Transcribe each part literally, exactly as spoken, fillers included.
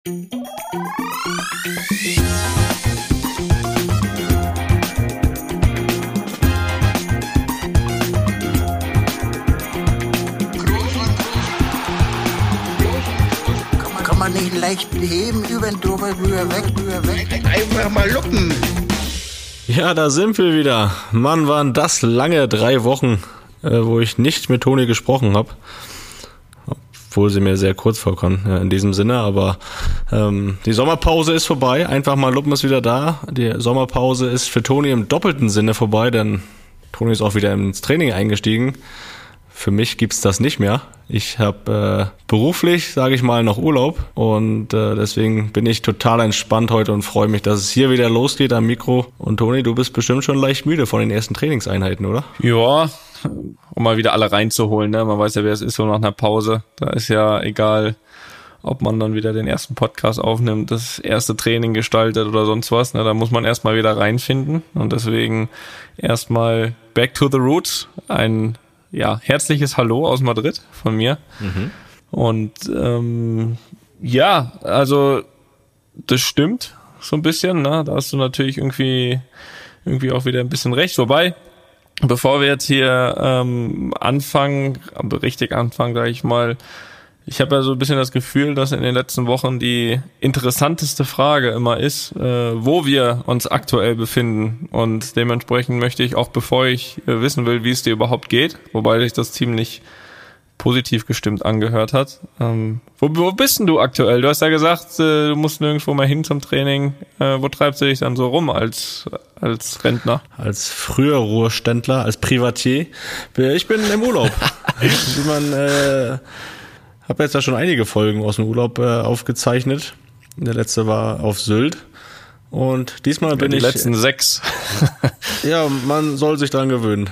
Kann man nicht leicht heben, über den drüber, rüber, weg, rüber, weg. Einfach mal luppen. Ja, da sind wir wieder. Mann, waren das lange drei Wochen, äh, wo ich nicht mit Toni gesprochen habe. Obwohl sie mir sehr kurz vorkommen, ja, in diesem Sinne. Aber ähm, die Sommerpause ist vorbei. Einfach mal luppen ist wieder da. Die Sommerpause ist für Toni im doppelten Sinne vorbei, denn Toni ist auch wieder ins Training eingestiegen. Für mich gibt's das nicht mehr. Ich habe äh, beruflich, sage ich mal, noch Urlaub und äh, deswegen bin ich total entspannt heute und freue mich, dass es hier wieder losgeht am Mikro. Und Toni, du bist bestimmt schon leicht müde von den ersten Trainingseinheiten, oder? Ja, um mal wieder alle reinzuholen, ne? Man weiß ja, wer es ist so nach einer Pause. Da ist ja egal, ob man dann wieder den ersten Podcast aufnimmt, das erste Training gestaltet oder sonst was. Ne? Da muss man erstmal wieder reinfinden und deswegen erstmal back to the roots. Ein ja, herzliches Hallo aus Madrid von mir. Mhm. Und ähm, ja, also das stimmt so ein bisschen, ne? Da hast du natürlich irgendwie irgendwie auch wieder ein bisschen recht. Wobei, bevor wir jetzt hier ähm, anfangen, richtig anfangen, sage ich mal, ich habe ja so ein bisschen das Gefühl, dass in den letzten Wochen die interessanteste Frage immer ist, äh, wo wir uns aktuell befinden. Und dementsprechend möchte ich auch, bevor ich äh, wissen will, wie es dir überhaupt geht, wobei sich das ziemlich positiv gestimmt angehört hat. Ähm, wo, wo bist denn du aktuell? Du hast ja gesagt, äh, du musst nirgendwo mal hin zum Training. Äh, wo treibst du dich dann so rum als als Rentner? Als früher Ruheständler, als Privatier. Ich bin im Urlaub. Wie man... Äh Ich habe jetzt ja schon einige Folgen aus dem Urlaub äh, aufgezeichnet. Der letzte war auf Sylt. Und diesmal bin ja, die ich... Die letzten sechs. Ja, man soll sich dran gewöhnen.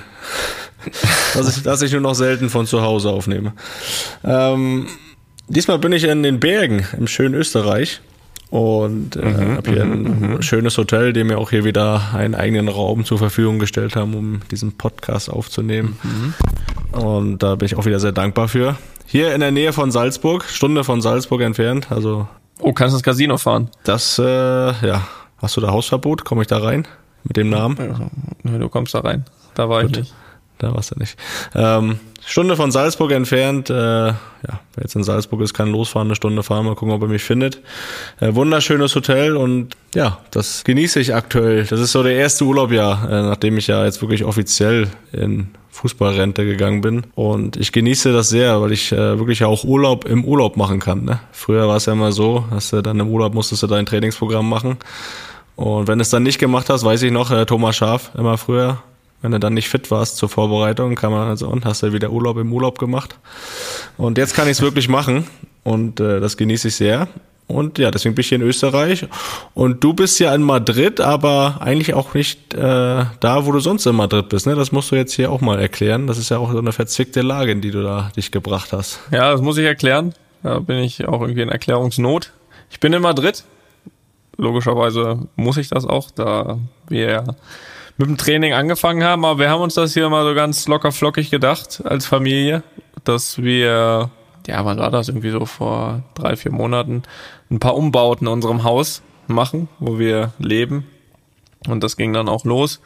dass, ich, dass ich nur noch selten von zu Hause aufnehme. Ähm, diesmal bin ich in den Bergen im schönen Österreich. Und äh, mhm, habe hier ein mhm. schönes Hotel, dem mir auch hier wieder einen eigenen Raum zur Verfügung gestellt haben, um diesen Podcast aufzunehmen. Mhm. Und da bin ich auch wieder sehr dankbar für. Hier in der Nähe von Salzburg, Stunde von Salzburg entfernt. Also oh, kannst du ins Casino fahren? Das, äh, ja. Hast du da Hausverbot? Komme ich da rein? Mit dem Namen? Ja, du kommst da rein. Da war Gut. ich nicht. Da warst du nicht. Ähm, Stunde von Salzburg entfernt. Äh, ja, wer jetzt in Salzburg ist, kann losfahren, eine Stunde fahren, mal gucken, ob er mich findet. Äh, wunderschönes Hotel und ja, das genieße ich aktuell. Das ist so der erste Urlaub, ja, äh, nachdem ich ja jetzt wirklich offiziell in Fußballrente gegangen bin. Und ich genieße das sehr, weil ich äh, wirklich auch Urlaub im Urlaub machen kann. Ne? Früher war es ja immer so, dass du dann im Urlaub musstest du dein Trainingsprogramm machen. Und wenn du es dann nicht gemacht hast, weiß ich noch, äh, Thomas Schaaf immer früher, wenn du dann nicht fit warst zur Vorbereitung, kann man also und hast du wieder Urlaub im Urlaub gemacht. Und jetzt kann ich es wirklich machen und äh, das genieße ich sehr. Und ja, deswegen bin ich hier in Österreich. Und du bist ja in Madrid, aber eigentlich auch nicht äh, da, wo du sonst in Madrid bist. Ne? Das musst du jetzt hier auch mal erklären. Das ist ja auch so eine verzwickte Lage, in die du da dich gebracht hast. Ja, das muss ich erklären. Da bin ich auch irgendwie in Erklärungsnot. Ich bin in Madrid. Logischerweise muss ich das auch, da wir mit dem Training angefangen haben. Aber wir haben uns das hier mal so ganz locker flockig gedacht als Familie, dass wir... ja, wann war das? Irgendwie so vor drei, vier Monaten ein paar Umbauten in unserem Haus machen, wo wir leben. Und das ging dann auch los.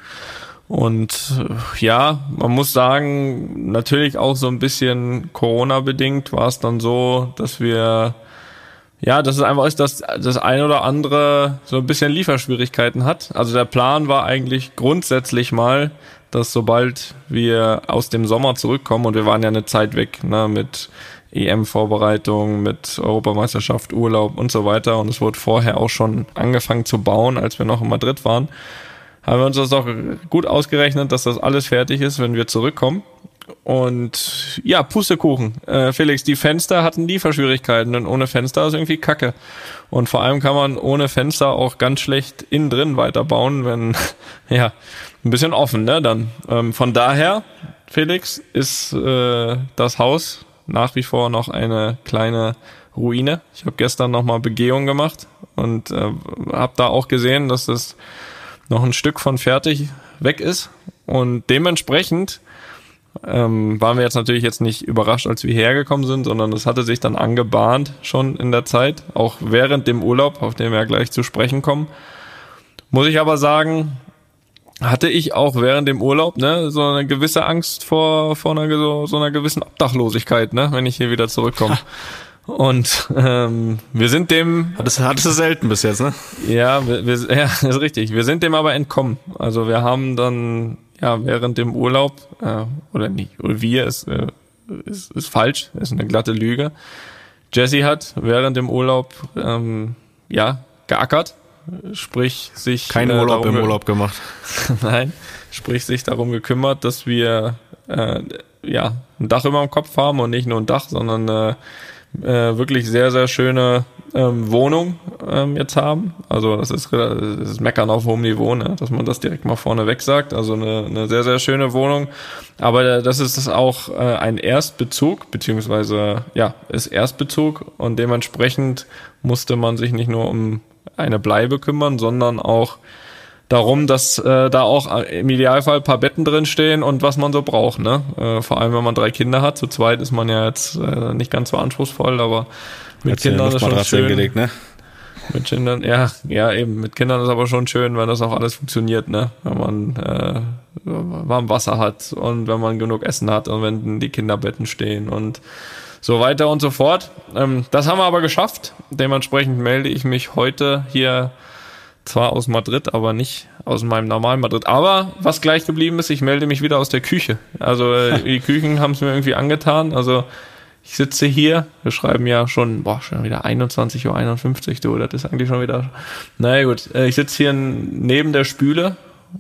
Und ja, man muss sagen, natürlich auch so ein bisschen Corona-bedingt war es dann so, dass wir, ja, dass es einfach ist, dass das ein oder andere so ein bisschen Lieferschwierigkeiten hat. Also der Plan war eigentlich grundsätzlich mal, dass sobald wir aus dem Sommer zurückkommen, und wir waren ja eine Zeit weg, ne, mit E M-Vorbereitung, mit Europameisterschaft, Urlaub und so weiter. Und es wurde vorher auch schon angefangen zu bauen, als wir noch in Madrid waren. Haben wir uns das auch gut ausgerechnet, dass das alles fertig ist, wenn wir zurückkommen. Und ja, Pustekuchen. Äh, Felix, die Fenster hatten Lieferschwierigkeiten und ohne Fenster ist irgendwie Kacke. Und vor allem kann man ohne Fenster auch ganz schlecht innen drin weiterbauen, wenn, ja, ein bisschen offen, ne, dann. Ähm, von daher, Felix, ist äh, das Haus nach wie vor noch eine kleine Ruine. Ich habe gestern nochmal Begehung gemacht und äh, habe da auch gesehen, dass das noch ein Stück von fertig weg ist. Und dementsprechend ähm, waren wir jetzt natürlich jetzt nicht überrascht, als wir hergekommen sind, sondern das hatte sich dann angebahnt schon in der Zeit, auch während dem Urlaub, auf den wir ja gleich zu sprechen kommen. Muss ich aber sagen, hatte ich auch während dem Urlaub, ne, so eine gewisse Angst vor, vor einer, so, so einer gewissen Obdachlosigkeit, ne, wenn ich hier wieder zurückkomme. Und ähm, wir sind dem... Das hattest du selten bis jetzt, ne? Ja, wir, wir, ja, ist richtig. Wir sind dem aber entkommen. Also wir haben dann ja während dem Urlaub, äh, oder nicht, oder wir, ist, äh, ist, ist falsch, ist eine glatte Lüge. Jesse hat während dem Urlaub ähm, ja geackert, sprich sich... Kein äh, Urlaub darum im Urlaub gemacht. Nein, sprich sich darum gekümmert, dass wir äh, ja ein Dach über dem Kopf haben und nicht nur ein Dach, sondern äh, Äh, wirklich sehr, sehr schöne ähm, Wohnung ähm, jetzt haben. Also das ist, das ist Meckern auf hohem Niveau, ne? Dass man das direkt mal vorne weg sagt. Also eine, eine sehr, sehr schöne Wohnung. Aber das ist auch äh, ein Erstbezug, beziehungsweise ja, ist Erstbezug und dementsprechend musste man sich nicht nur um eine Bleibe kümmern, sondern auch darum, dass äh, da auch im Idealfall ein paar Betten drin stehen und was man so braucht, ne? Äh, vor allem, wenn man drei Kinder hat. Zu zweit ist man ja jetzt äh, nicht ganz so anspruchsvoll, aber mit Kindern ist schon schön. Gelegt, ne? Mit Kindern, ja, ja eben. Mit Kindern ist aber schon schön, wenn das auch alles funktioniert, ne? Wenn man äh, warm Wasser hat und wenn man genug Essen hat und wenn die Kinderbetten stehen und so weiter und so fort. Ähm, das haben wir aber geschafft. Dementsprechend melde ich mich heute hier zwar aus Madrid, aber nicht aus meinem normalen Madrid. Aber was gleich geblieben ist, ich melde mich wieder aus der Küche. Also die Küchen haben es mir irgendwie angetan. Also ich sitze hier, wir schreiben ja schon, boah, schon wieder einundzwanzig Uhr einundfünfzig, du, das ist eigentlich schon wieder, naja gut, ich sitze hier neben der Spüle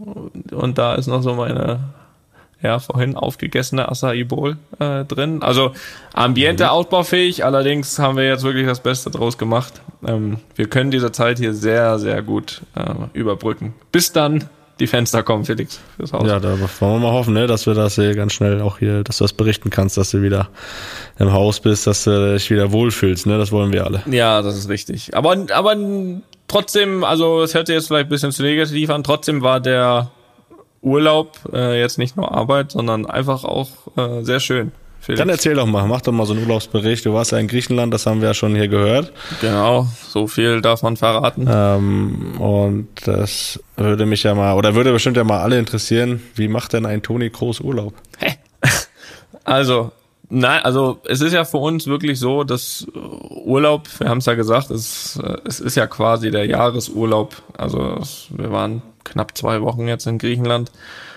und da ist noch so meine, ja, vorhin aufgegessene Acai Bowl äh, drin. Also Ambiente ausbaufähig, allerdings haben wir jetzt wirklich das Beste draus gemacht. Ähm, wir können diese Zeit hier sehr, sehr gut äh, überbrücken. Bis dann die Fenster kommen, Felix, fürs Haus. Ja, da wollen wir mal hoffen, ne, dass wir das hier ganz schnell auch hier, dass du das berichten kannst, dass du wieder im Haus bist, dass du dich wieder wohlfühlst, ne, das wollen wir alle. Ja, das ist richtig. Aber, aber trotzdem, also es hört sich jetzt vielleicht ein bisschen zu negativ an, trotzdem war der Urlaub äh, jetzt nicht nur Arbeit, sondern einfach auch äh, sehr schön. Felix. Dann erzähl doch mal, mach doch mal so einen Urlaubsbericht. Du warst ja in Griechenland, das haben wir ja schon hier gehört. Genau, so viel darf man verraten. Ähm, und das würde mich ja mal, oder würde bestimmt ja mal alle interessieren, wie macht denn ein Toni Kroos Urlaub? Hä? Also, nein, also es ist ja für uns wirklich so, dass Urlaub, wir haben es ja gesagt, es, es ist ja quasi der Jahresurlaub. Also es, wir waren knapp zwei Wochen jetzt in Griechenland,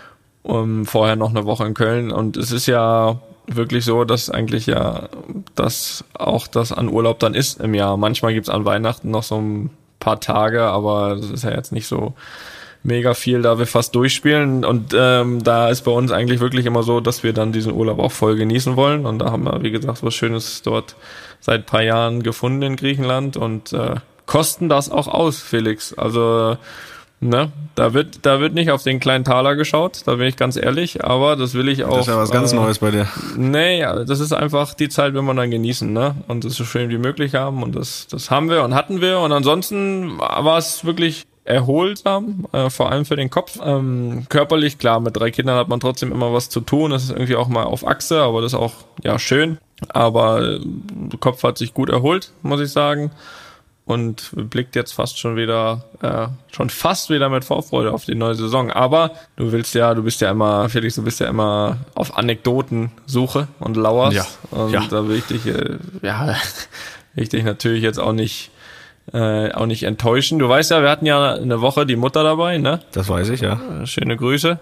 um, vorher noch eine Woche in Köln und es ist ja wirklich so, dass eigentlich ja das auch das an Urlaub dann ist im Jahr. Manchmal gibt's an Weihnachten noch so ein paar Tage, aber das ist ja jetzt nicht so mega viel, da wir fast durchspielen und ähm, da ist bei uns eigentlich wirklich immer so, dass wir dann diesen Urlaub auch voll genießen wollen und da haben wir, wie gesagt, was Schönes dort seit ein paar Jahren gefunden in Griechenland und äh, kosten das auch aus, Felix. Also ne, da wird da wird nicht auf den kleinen Taler geschaut, da bin ich ganz ehrlich, aber das will ich auch. Das ist ja was ganz äh, Neues bei dir. Nee, ja, das ist einfach die Zeit, wenn man dann genießen, ne, und das so schön wie möglich haben und das das haben wir und hatten wir und ansonsten war es wirklich erholsam, äh, vor allem für den Kopf. Ähm, körperlich, klar, mit drei Kindern hat man trotzdem immer was zu tun, das ist irgendwie auch mal auf Achse, aber das ist auch, ja, schön, aber äh, der Kopf hat sich gut erholt, muss ich sagen. Und blickt jetzt fast schon wieder, äh, schon fast wieder mit Vorfreude auf die neue Saison. Aber du willst ja, du bist ja immer, Felix, du bist ja immer auf Anekdotensuche und lauerst. Ja. Und ja. da will ich dich, äh, ja, will ich dich natürlich jetzt auch nicht, äh, auch nicht enttäuschen. Du weißt ja, wir hatten ja eine Woche die Mutter dabei, ne? Das weiß ich, ja. Schöne Grüße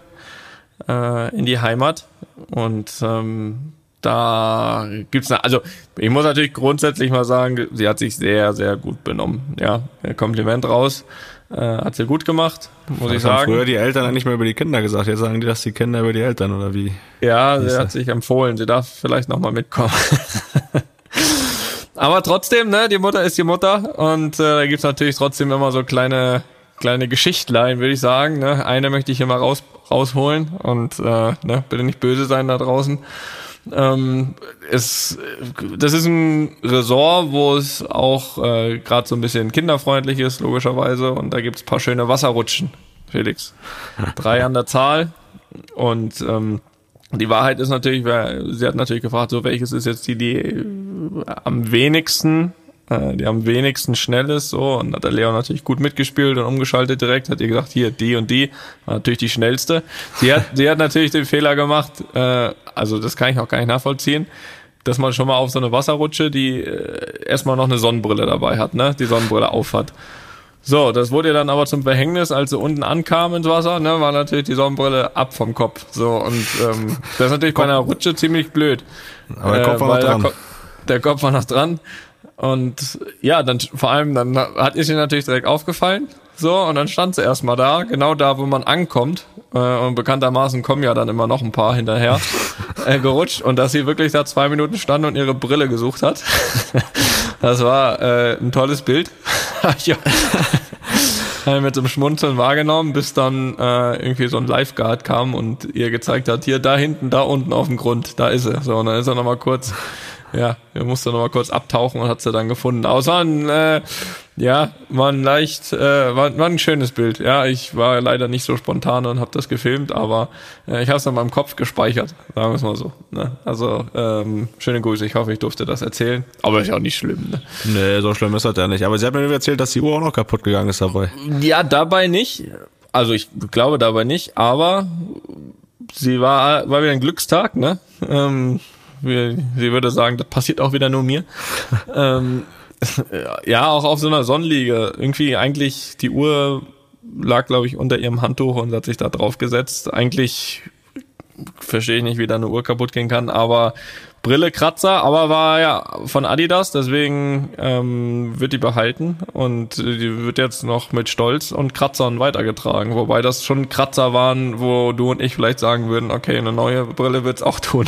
äh, in die Heimat. Und ähm, da gibt's eine, also ich muss natürlich grundsätzlich mal sagen, sie hat sich sehr, sehr gut benommen. Ja, Kompliment raus. Äh, hat sie gut gemacht, muss das ich sagen. Früher die Eltern nicht mehr über die Kinder gesagt. Jetzt sagen die, dass die Kinder über die Eltern, oder wie? Ja, sie hat sich empfohlen. Sie darf vielleicht nochmal mitkommen. Aber trotzdem, ne, die Mutter ist die Mutter. Und äh, da gibt's natürlich trotzdem immer so kleine kleine Geschichtlein, würde ich sagen. Ne? Eine möchte ich hier mal raus, rausholen. Und äh, ne, bitte nicht böse sein da draußen. Ähm, es, das ist ein Resort, wo es auch äh, gerade so ein bisschen kinderfreundlich ist, logischerweise. Und da gibt's ein paar schöne Wasserrutschen, Felix. Drei an der Zahl. Und ähm, Die Wahrheit ist natürlich, sie hat natürlich gefragt, so welches ist jetzt die, die am wenigsten, äh, die am wenigsten schnell ist, so, und hat der Leon natürlich gut mitgespielt und umgeschaltet direkt, hat ihr gesagt, hier, die und die, war natürlich die schnellste. Sie hat, sie hat natürlich den Fehler gemacht, äh, also das kann ich auch gar nicht nachvollziehen, dass man schon mal auf so eine Wasserrutsche, die äh, erstmal noch eine Sonnenbrille dabei hat, ne, die Sonnenbrille aufhat. So, das wurde ihr dann aber zum Verhängnis, als sie unten ankam ins Wasser, ne, war natürlich die Sonnenbrille ab vom Kopf. So, und ähm, das ist natürlich bei einer Rutsche ziemlich blöd. Aber der Kopf war noch dran. Der, Ko- der Kopf war noch dran. Und ja, dann vor allem, dann hat ihr sie natürlich direkt aufgefallen. So, und dann stand sie erstmal da, genau da, wo man ankommt. Äh, und bekanntermaßen kommen ja dann immer noch ein paar hinterher, äh, gerutscht. Und dass sie wirklich da zwei Minuten stand und ihre Brille gesucht hat. Das war äh, ein tolles Bild. Ja. Habe ich mit so einem Schmunzeln wahrgenommen, bis dann äh, irgendwie so ein Lifeguard kam und ihr gezeigt hat, hier, da hinten, da unten auf dem Grund, da ist sie. So, und dann ist er nochmal kurz, ja, er musste nochmal kurz abtauchen und hat sie dann gefunden. Aber es war ein, äh, ja, war ein leicht, äh, war, war ein schönes Bild. Ja, ich war leider nicht so spontan und habe das gefilmt, aber äh, ich habe es in meinem Kopf gespeichert, sagen wir es mal so. Ne? Also, ähm, schöne Grüße, ich hoffe, ich durfte das erzählen. Aber ist ja auch nicht schlimm. Ne? Nee, so schlimm ist das ja nicht. Aber sie hat mir nur erzählt, dass die Uhr auch noch kaputt gegangen ist dabei. Ja, dabei nicht. Also ich glaube dabei nicht, aber sie war, war wieder ein Glückstag, ne? Ähm, wie, sie würde sagen, das passiert auch wieder nur mir. ähm, ja, auch auf so einer Sonnenliege. Irgendwie eigentlich, die Uhr lag, glaube ich, unter ihrem Handtuch und hat sich da drauf gesetzt. Eigentlich verstehe ich nicht, wie da eine Uhr kaputt gehen kann, aber Brille Kratzer, aber war ja von Adidas, deswegen ähm, wird die behalten und die wird jetzt noch mit Stolz und Kratzern weitergetragen, wobei das schon Kratzer waren, wo du und ich vielleicht sagen würden, okay, eine neue Brille wird's auch tun.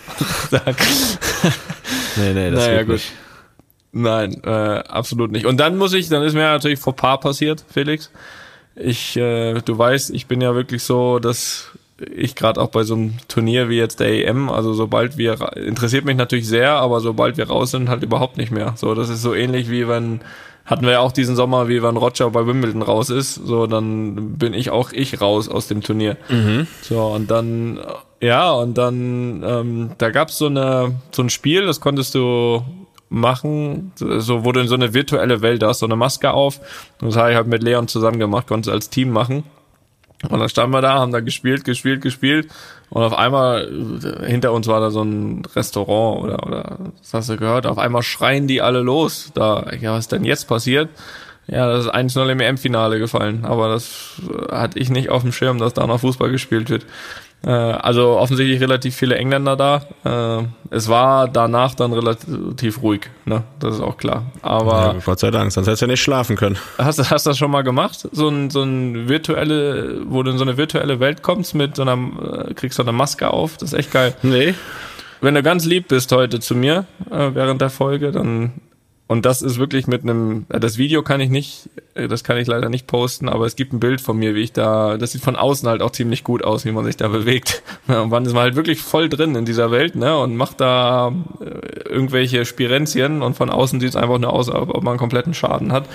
nee, nee, das naja, geht gut. nicht. Nein, äh, absolut nicht. Und dann muss ich, dann ist mir natürlich Fauxpas passiert, Felix. Ich, äh, du weißt, ich bin ja wirklich so, dass ich gerade auch bei so einem Turnier wie jetzt der E M, also sobald wir, interessiert mich natürlich sehr, aber sobald wir raus sind, halt überhaupt nicht mehr. So, das ist so ähnlich wie wenn, hatten wir ja auch diesen Sommer, wie wenn Roger bei Wimbledon raus ist, so, dann bin ich auch ich raus aus dem Turnier. Mhm. So, und dann, ja, und dann, ähm, da gab's so eine, so ein Spiel, das konntest du machen, so, wo du in so eine virtuelle Welt hast, so eine Maske auf, und das habe ich halt mit Leon zusammen gemacht, konntest als Team machen. Und dann standen wir da, haben da gespielt, gespielt, gespielt. Und auf einmal, hinter uns war da so ein Restaurant oder, oder, was hast du gehört? Auf einmal schreien die alle los. Da, ja, was ist denn jetzt passiert? Ja, das ist eins null im E M-Finale gefallen. Aber das hatte ich nicht auf dem Schirm, dass da noch Fußball gespielt wird. Äh, also offensichtlich relativ viele Engländer da. Äh, es war danach dann relativ ruhig, ne? Das ist auch klar. Aber ja, Gott sei Dank, sonst hättest du ja nicht schlafen können. Hast du hast das schon mal gemacht? So ein so ein virtuelle, wo du in so eine virtuelle Welt kommst mit so einer, äh, kriegst so eine Maske auf. Das ist echt geil. Nee. Wenn du ganz lieb bist heute zu mir äh, während der Folge, dann, und das ist wirklich mit einem, äh, das Video kann ich nicht, äh, das kann ich leider nicht posten, aber es gibt ein Bild von mir, wie ich da, das sieht von außen halt auch ziemlich gut aus, wie man sich da bewegt. Ja, und man ist halt wirklich voll drin in dieser Welt, ne, und macht da äh, irgendwelche Spirenzchen und von außen sieht es einfach nur aus, ob man einen kompletten Schaden hat.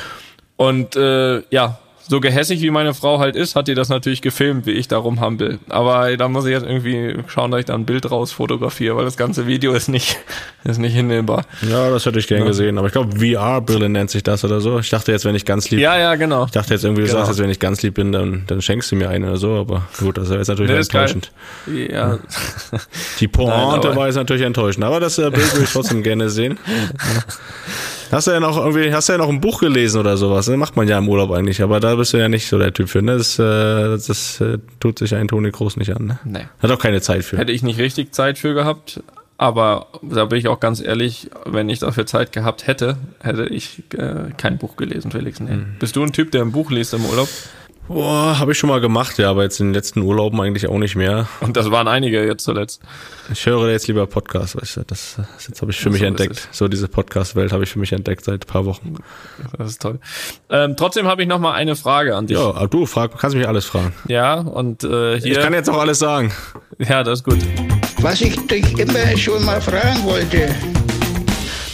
Und äh, ja, so gehässig wie meine Frau halt ist, hat die das natürlich gefilmt, wie ich da rumhampel. Aber da muss ich jetzt irgendwie schauen, dass ich da ein Bild raus fotografiere, weil das ganze Video ist nicht ist nicht hinnehmbar. Ja, das hätte ich gern ja. gesehen. Aber ich glaube, V R-Brille nennt sich das oder so. Ich dachte jetzt, wenn ich ganz lieb... Ja, ja, genau. Ich dachte jetzt irgendwie, du genau. sagst jetzt, wenn ich ganz lieb bin, dann, dann schenkst du mir eine oder so. Aber gut, das ist jetzt natürlich nee, enttäuschend. Ja. Die Pointe Nein, war jetzt natürlich enttäuschend. Aber das äh, Bild würde ich trotzdem gerne sehen. Hast du ja noch irgendwie, hast du ja noch ein Buch gelesen oder sowas? Das macht man ja im Urlaub eigentlich, aber da bist du ja nicht so der Typ für, ne? Das, äh, das, das äh, tut sich ein Toni Kroos nicht an, ne? Nee. Hat auch keine Zeit für. Hätte ich nicht richtig Zeit für gehabt, aber da bin ich auch ganz ehrlich, wenn ich dafür Zeit gehabt hätte, hätte ich äh, kein Buch gelesen, Felix. Nee. Mhm. Bist du ein Typ, der ein Buch liest im Urlaub? Boah, habe ich schon mal gemacht, ja, aber jetzt in den letzten Urlauben eigentlich auch nicht mehr. Und das waren einige jetzt zuletzt. Ich höre jetzt lieber Podcasts, weißt du, das, das jetzt habe ich für mich so entdeckt. So diese Podcast-Welt habe ich für mich entdeckt seit ein paar Wochen. Das ist toll. Ähm, trotzdem habe ich noch mal eine Frage an dich. Ja, du frag, kannst mich alles fragen. Ja, und äh, hier... Ich kann jetzt auch alles sagen. Ja, das ist gut. Was ich dich immer schon mal fragen wollte.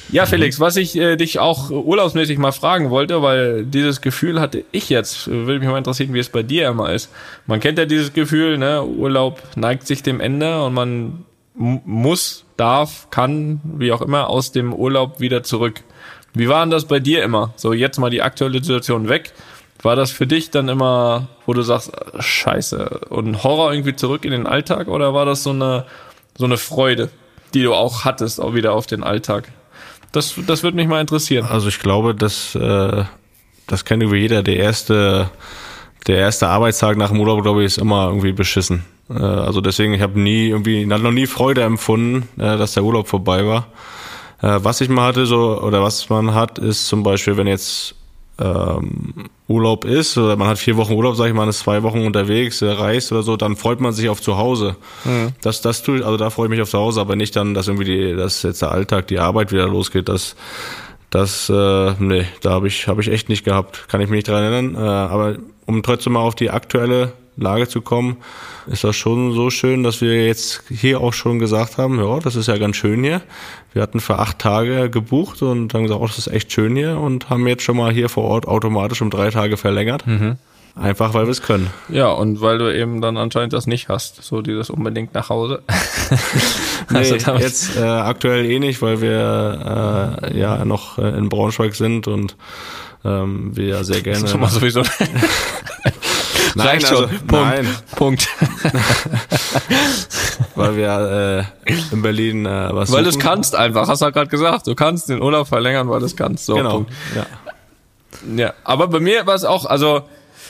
Ja, Felix, was ich äh, dich auch urlaubsmäßig mal fragen wollte, weil dieses Gefühl hatte ich jetzt, würde mich mal interessieren, wie es bei dir immer ist. Man kennt ja dieses Gefühl, ne, Urlaub neigt sich dem Ende und man m- muss, darf, kann, wie auch immer, aus dem Urlaub wieder zurück. Wie war denn das bei dir immer? So, jetzt mal die aktuelle Situation weg. War das für dich dann immer, wo du sagst, scheiße, und Horror irgendwie zurück in den Alltag, oder war das so eine, so eine Freude, die du auch hattest, auch wieder auf den Alltag? Das, das würde mich mal interessieren. Also ich glaube, dass, äh, das kennt irgendwie jeder, der erste, der erste Arbeitstag nach dem Urlaub, glaube ich, ist immer irgendwie beschissen. Äh, also deswegen, ich habe nie irgendwie, noch nie Freude empfunden, äh, dass der Urlaub vorbei war. Äh, was ich mal hatte, so, oder was man hat, ist zum Beispiel, wenn jetzt ähm, Urlaub ist, oder man hat vier Wochen Urlaub, sag ich mal, man ist zwei Wochen unterwegs, äh, reist oder so, dann freut man sich auf zu Hause. Mhm. Das, das tue ich, also da freue ich mich auf zu Hause, aber nicht dann, dass irgendwie die, dass jetzt der Alltag, die Arbeit wieder losgeht. Das, das, äh, nee, da habe ich, habe ich echt nicht gehabt, kann ich mich nicht dran erinnern. Äh, aber um trotzdem mal auf die aktuelle Lage zu kommen, ist das schon so schön, dass wir jetzt hier auch schon gesagt haben, ja, das ist ja ganz schön hier. Wir hatten für acht Tage gebucht und haben gesagt, oh, das ist echt schön hier, und haben jetzt schon mal hier vor Ort automatisch um drei Tage verlängert. Mhm. Einfach, weil wir es können. Ja, und weil du eben dann anscheinend das nicht hast, so dieses unbedingt nach Hause. Nee, also jetzt äh, aktuell eh nicht, weil wir äh, ja noch äh, in Braunschweig sind und ähm, wir ja sehr gerne... Das ist schon mal sowieso... Nein, also, also, Punkt. nein. Punkt. Weil wir äh, in Berlin äh, was Weil du suchen. es kannst einfach, hast du ja gerade gesagt. Du kannst den Urlaub verlängern, weil du es kannst. So, genau. Punkt. Ja. Ja, aber bei mir war es auch, also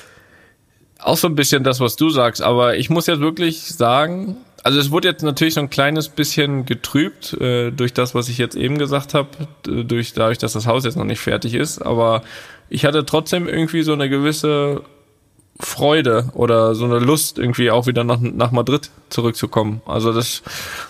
auch so ein bisschen das, was du sagst. Aber ich muss jetzt wirklich sagen, also es wurde jetzt natürlich so ein kleines bisschen getrübt äh, durch das, was ich jetzt eben gesagt habe, durch dadurch, dass das Haus jetzt noch nicht fertig ist. Aber ich hatte trotzdem irgendwie so eine gewisse Freude oder so eine Lust, irgendwie auch wieder nach, nach Madrid zurückzukommen. Also das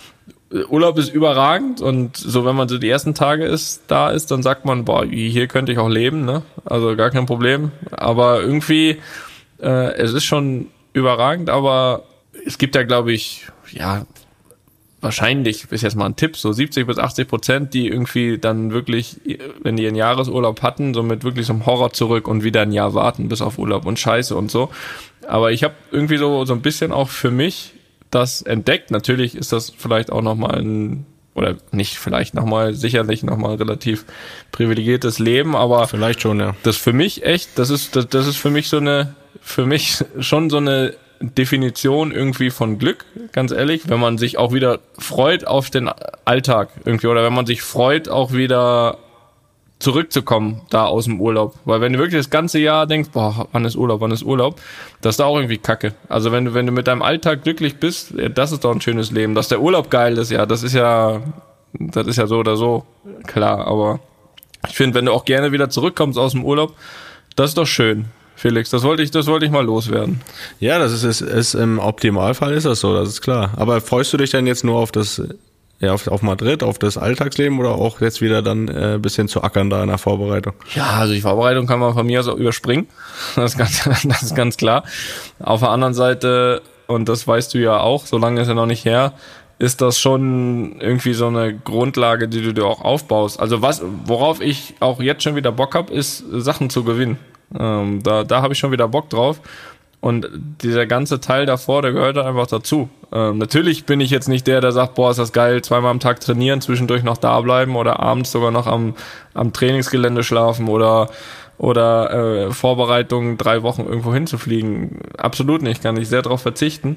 Urlaub ist überragend, und so, wenn man so die ersten Tage ist, da ist, dann sagt man, boah, hier könnte ich auch leben, ne? Also gar kein Problem. Aber irgendwie, äh, es ist schon überragend, aber es gibt ja, glaube ich, ja, wahrscheinlich, ist jetzt mal ein Tipp, so siebzig bis achtzig Prozent, die irgendwie dann wirklich, wenn die einen Jahresurlaub hatten, so mit wirklich so einem Horror zurück und wieder ein Jahr warten bis auf Urlaub und Scheiße und so. Aber ich habe irgendwie so so ein bisschen auch für mich das entdeckt. Natürlich ist das vielleicht auch nochmal ein, oder nicht vielleicht nochmal, sicherlich nochmal relativ privilegiertes Leben, aber vielleicht schon, ja. Das für mich echt, das ist, das, das ist für mich so eine, für mich schon so eine Definition irgendwie von Glück, ganz ehrlich, wenn man sich auch wieder freut auf den Alltag irgendwie, oder wenn man sich freut, auch wieder zurückzukommen da aus dem Urlaub. Weil wenn du wirklich das ganze Jahr denkst, boah, wann ist Urlaub, wann ist Urlaub, das ist da auch irgendwie kacke. Also wenn du, wenn du mit deinem Alltag glücklich bist, das ist doch ein schönes Leben. Dass der Urlaub geil ist, ja, das ist ja, das ist ja so oder so klar, aber ich finde, wenn du auch gerne wieder zurückkommst aus dem Urlaub, das ist doch schön. Felix, das wollte ich, das wollte ich mal loswerden. Ja, das ist, ist, ist im Optimalfall ist das so, das ist klar. Aber freust du dich denn jetzt nur auf das, ja, auf, auf Madrid, auf das Alltagsleben, oder auch jetzt wieder dann äh, ein bisschen zu ackern da in der Vorbereitung? Ja, also die Vorbereitung kann man von mir aus auch überspringen. Das ist ganz, das ist ganz klar. Auf der anderen Seite, und das weißt du ja auch, so lange ist ja noch nicht her, ist das schon irgendwie so eine Grundlage, die du dir auch aufbaust. Also was, worauf ich auch jetzt schon wieder Bock hab, ist Sachen zu gewinnen. Ähm, da da habe ich schon wieder Bock drauf, und dieser ganze Teil davor, der gehört da einfach dazu. Ähm, natürlich bin ich jetzt nicht der, der sagt, boah, ist das geil, zweimal am Tag trainieren, zwischendurch noch da bleiben oder abends sogar noch am am Trainingsgelände schlafen oder oder äh, Vorbereitungen, drei Wochen irgendwo hinzufliegen. Absolut nicht, kann ich sehr darauf verzichten.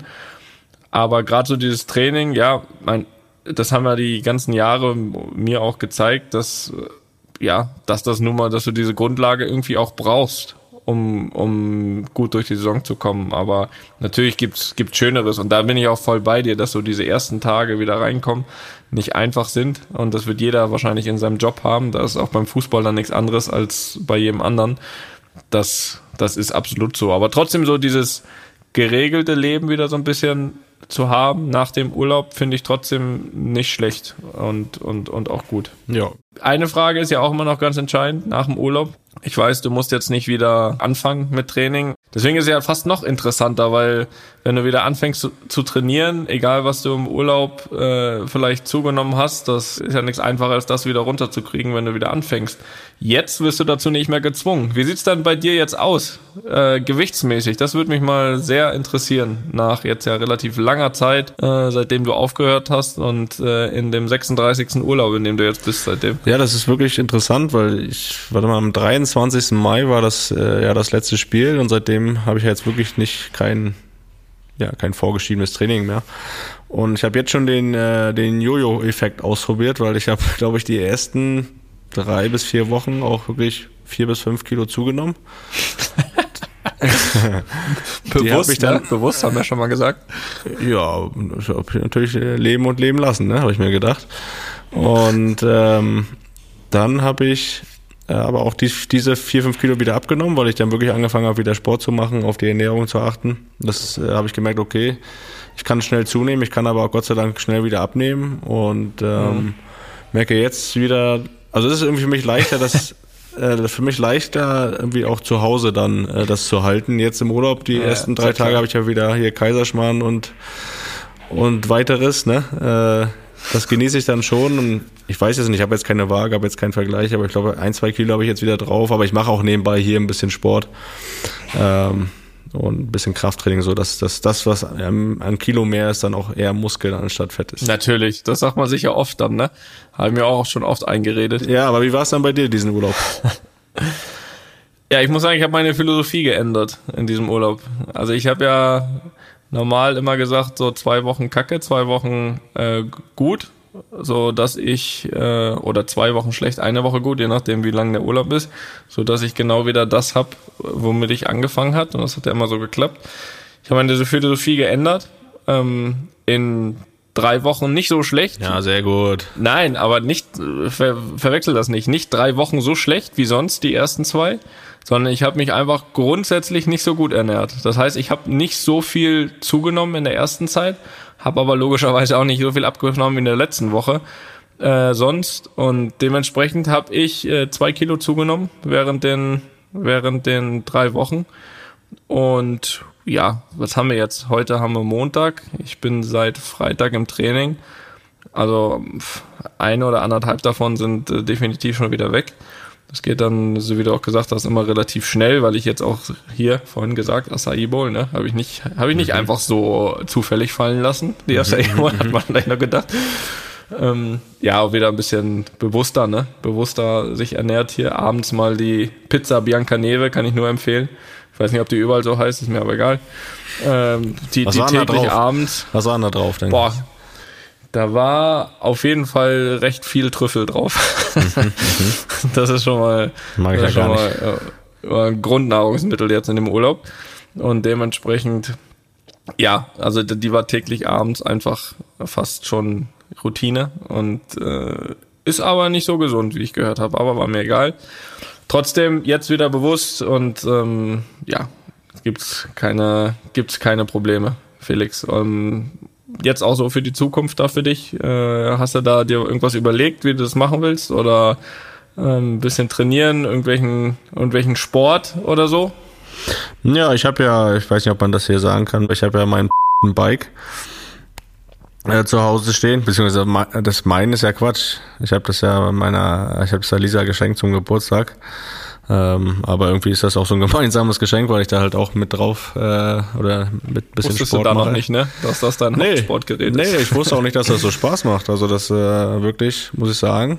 Aber gerade so dieses Training, ja, mein, das haben ja die ganzen Jahre mir auch gezeigt, dass ja, dass das nun mal, dass du diese Grundlage irgendwie auch brauchst, um um gut durch die Saison zu kommen. Aber natürlich gibt's gibt's Schöneres, und da bin ich auch voll bei dir, dass so diese ersten Tage wieder reinkommen nicht einfach sind, und das wird jeder wahrscheinlich in seinem Job haben. Da ist auch beim Fußball dann nichts anderes als bei jedem anderen. Das das ist absolut so. Aber trotzdem so dieses geregelte Leben wieder so ein bisschen zu haben nach dem Urlaub, finde ich trotzdem nicht schlecht und und und auch gut. Ja, Eine Frage ist ja auch immer noch ganz entscheidend nach dem Urlaub. Ich weiß, du musst jetzt nicht wieder anfangen mit Training. Deswegen ist es ja fast noch interessanter, weil wenn du wieder anfängst zu, zu trainieren, egal was du im Urlaub äh, vielleicht zugenommen hast, das ist ja nichts einfacher, als das wieder runterzukriegen, wenn du wieder anfängst. Jetzt wirst du dazu nicht mehr gezwungen. Wie sieht's dann bei dir jetzt aus, äh, gewichtsmäßig? Das würde mich mal sehr interessieren, nach jetzt ja relativ langer Zeit, äh, seitdem du aufgehört hast und äh, in dem sechsunddreißigsten Urlaub, in dem du jetzt bist seitdem. Ja, das ist wirklich interessant, weil ich, warte mal, am dreiundzwanzigsten Mai war das äh, ja das letzte Spiel und seitdem habe ich ja jetzt wirklich nicht kein, ja, kein vorgeschriebenes Training mehr. Und ich habe jetzt schon den, äh, den Jojo-Effekt ausprobiert, weil ich habe, glaube ich, die ersten drei bis vier Wochen auch wirklich vier bis fünf Kilo zugenommen. Bewusst, ich dann, ne? Bewusst, haben wir schon mal gesagt. Ja, ich habe natürlich leben und leben lassen, ne, habe ich mir gedacht. Und ähm, dann habe ich äh, aber auch die, diese vier, fünf Kilo wieder abgenommen, weil ich dann wirklich angefangen habe, wieder Sport zu machen, auf die Ernährung zu achten. Das äh, habe ich gemerkt, okay, ich kann schnell zunehmen, ich kann aber auch Gott sei Dank schnell wieder abnehmen und ähm, mhm. merke jetzt wieder, also es ist irgendwie für mich leichter, dass äh, für mich leichter irgendwie auch zu Hause dann äh, das zu halten. Jetzt im Urlaub, die ja, ersten drei Tage habe ich ja wieder hier Kaiserschmarrn und und weiteres, ne? Äh, das genieße ich dann schon und ich weiß jetzt nicht, ich habe jetzt keine Waage, habe jetzt keinen Vergleich, aber ich glaube, ein, zwei Kilo habe ich jetzt wieder drauf, aber ich mache auch nebenbei hier ein bisschen Sport ähm, und ein bisschen Krafttraining, so dass, dass das, was ähm, ein Kilo mehr ist, dann auch eher Muskeln anstatt Fett ist. Natürlich, das sagt man sich ja oft dann, ne? Haben wir auch schon oft eingeredet. Ja, aber wie war es dann bei dir, diesen Urlaub? Ja, ich muss sagen, ich habe meine Philosophie geändert in diesem Urlaub. Also ich habe ja normal immer gesagt, so zwei Wochen Kacke, zwei Wochen äh, gut, so dass ich, äh, oder zwei Wochen schlecht, eine Woche gut, je nachdem wie lang der Urlaub ist, so dass ich genau wieder das hab, womit ich angefangen hat und das hat ja immer so geklappt. Ich habe meine Philosophie geändert, ähm, in drei Wochen nicht so schlecht. Ja, sehr gut. Nein, aber nicht, ver, verwechsel das nicht, nicht drei Wochen so schlecht wie sonst die ersten zwei, sondern ich habe mich einfach grundsätzlich nicht so gut ernährt. Das heißt, ich habe nicht so viel zugenommen in der ersten Zeit, habe aber logischerweise auch nicht so viel abgenommen wie in der letzten Woche äh, sonst. Und dementsprechend habe ich äh, zwei Kilo zugenommen während den, während den drei Wochen. Und ja, was haben wir jetzt? Heute haben wir Montag. Ich bin seit Freitag im Training. Also eine oder anderthalb davon sind äh, definitiv schon wieder weg. Das geht dann, so wie du auch gesagt hast, immer relativ schnell, weil ich jetzt auch hier vorhin gesagt, Acai Bowl, ne, habe ich nicht, habe ich nicht mhm. einfach so zufällig fallen lassen. Die Acai Bowl hat man vielleicht noch gedacht. Ähm, ja, auch wieder ein bisschen bewusster, ne, bewusster sich ernährt hier. Abends mal die Pizza Biancaneve, kann ich nur empfehlen. Ich weiß nicht, ob die überall so heißt, ist mir aber egal. Ähm, die Was die war da täglich drauf? abends. Was war da drauf, denke Boah. Da war auf jeden Fall recht viel Trüffel drauf. Das ist schon mal, Mag ich das ja ist schon gar nicht. mal äh, Grundnahrungsmittel jetzt in dem Urlaub. Und dementsprechend, ja, also die war täglich abends einfach fast schon Routine und äh, ist aber nicht so gesund, wie ich gehört habe, aber war mir egal. Trotzdem jetzt wieder bewusst und ähm, ja, gibt's keine, gibt's keine Probleme, Felix. Ähm, Jetzt auch so für die Zukunft da für dich? Äh, hast du da dir irgendwas überlegt, wie du das machen willst? Oder äh, ein bisschen trainieren, irgendwelchen, irgendwelchen Sport oder so? Ja, ich habe ja, ich weiß nicht, ob man das hier sagen kann, ich habe ja mein Bike äh, zu Hause stehen, beziehungsweise das mein ist ja Quatsch. Ich habe das ja meiner, ich habe es ja Lisa geschenkt zum Geburtstag. Ähm, aber irgendwie ist das auch so ein gemeinsames Geschenk, weil ich da halt auch mit drauf äh, oder mit bisschen Wusstest Sport du da mache. noch nicht, ne? Dass das dein nee, Hauptsportgerät ist. Nee, ich wusste auch nicht, dass das so Spaß macht. Also das äh, wirklich, muss ich sagen,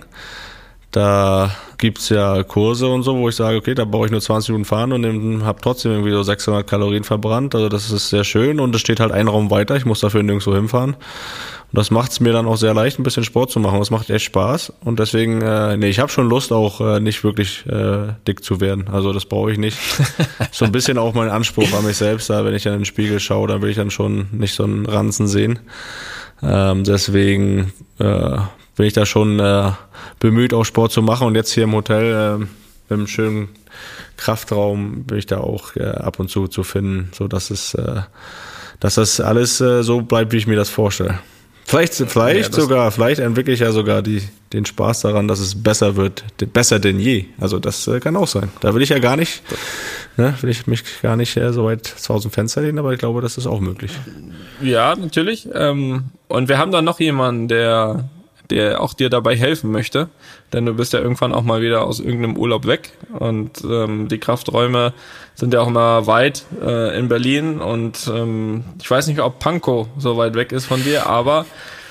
da gibt's ja Kurse und so, wo ich sage, okay, da brauche ich nur zwanzig Minuten fahren und habe trotzdem irgendwie so sechshundert Kalorien verbrannt. Also das ist sehr schön und es steht halt ein Raum weiter. Ich muss dafür nirgendwo hinfahren. Und das macht es mir dann auch sehr leicht, ein bisschen Sport zu machen. Das macht echt Spaß. Und deswegen, äh, nee, ich habe schon Lust, auch äh, nicht wirklich äh, dick zu werden. Also das brauche ich nicht. So ein bisschen auch mein Anspruch an mich selbst, da, wenn ich dann in den Spiegel schaue, dann will ich dann schon nicht so einen Ranzen sehen. Ähm, deswegen äh, bin ich da schon äh, bemüht, auch Sport zu machen. Und jetzt hier im Hotel äh, mit einem schönen Kraftraum bin ich da auch äh, ab und zu zu finden, so dass es, äh, dass das alles äh, so bleibt, wie ich mir das vorstelle. Vielleicht, vielleicht ja, sogar, vielleicht entwickle ich ja sogar die, den Spaß daran, dass es besser wird, besser denn je. Also das äh, kann auch sein. Da will ich ja gar nicht, ne, will ich mich gar nicht äh, so weit aus dem Fenster lehnen, aber ich glaube, das ist auch möglich. Ja, natürlich. Ähm, und wir haben da noch jemanden, der, der auch dir dabei helfen möchte, denn du bist ja irgendwann auch mal wieder aus irgendeinem Urlaub weg und ähm, die Krafträume sind ja auch immer weit äh, in Berlin und ähm, ich weiß nicht, ob Pankow so weit weg ist von dir, aber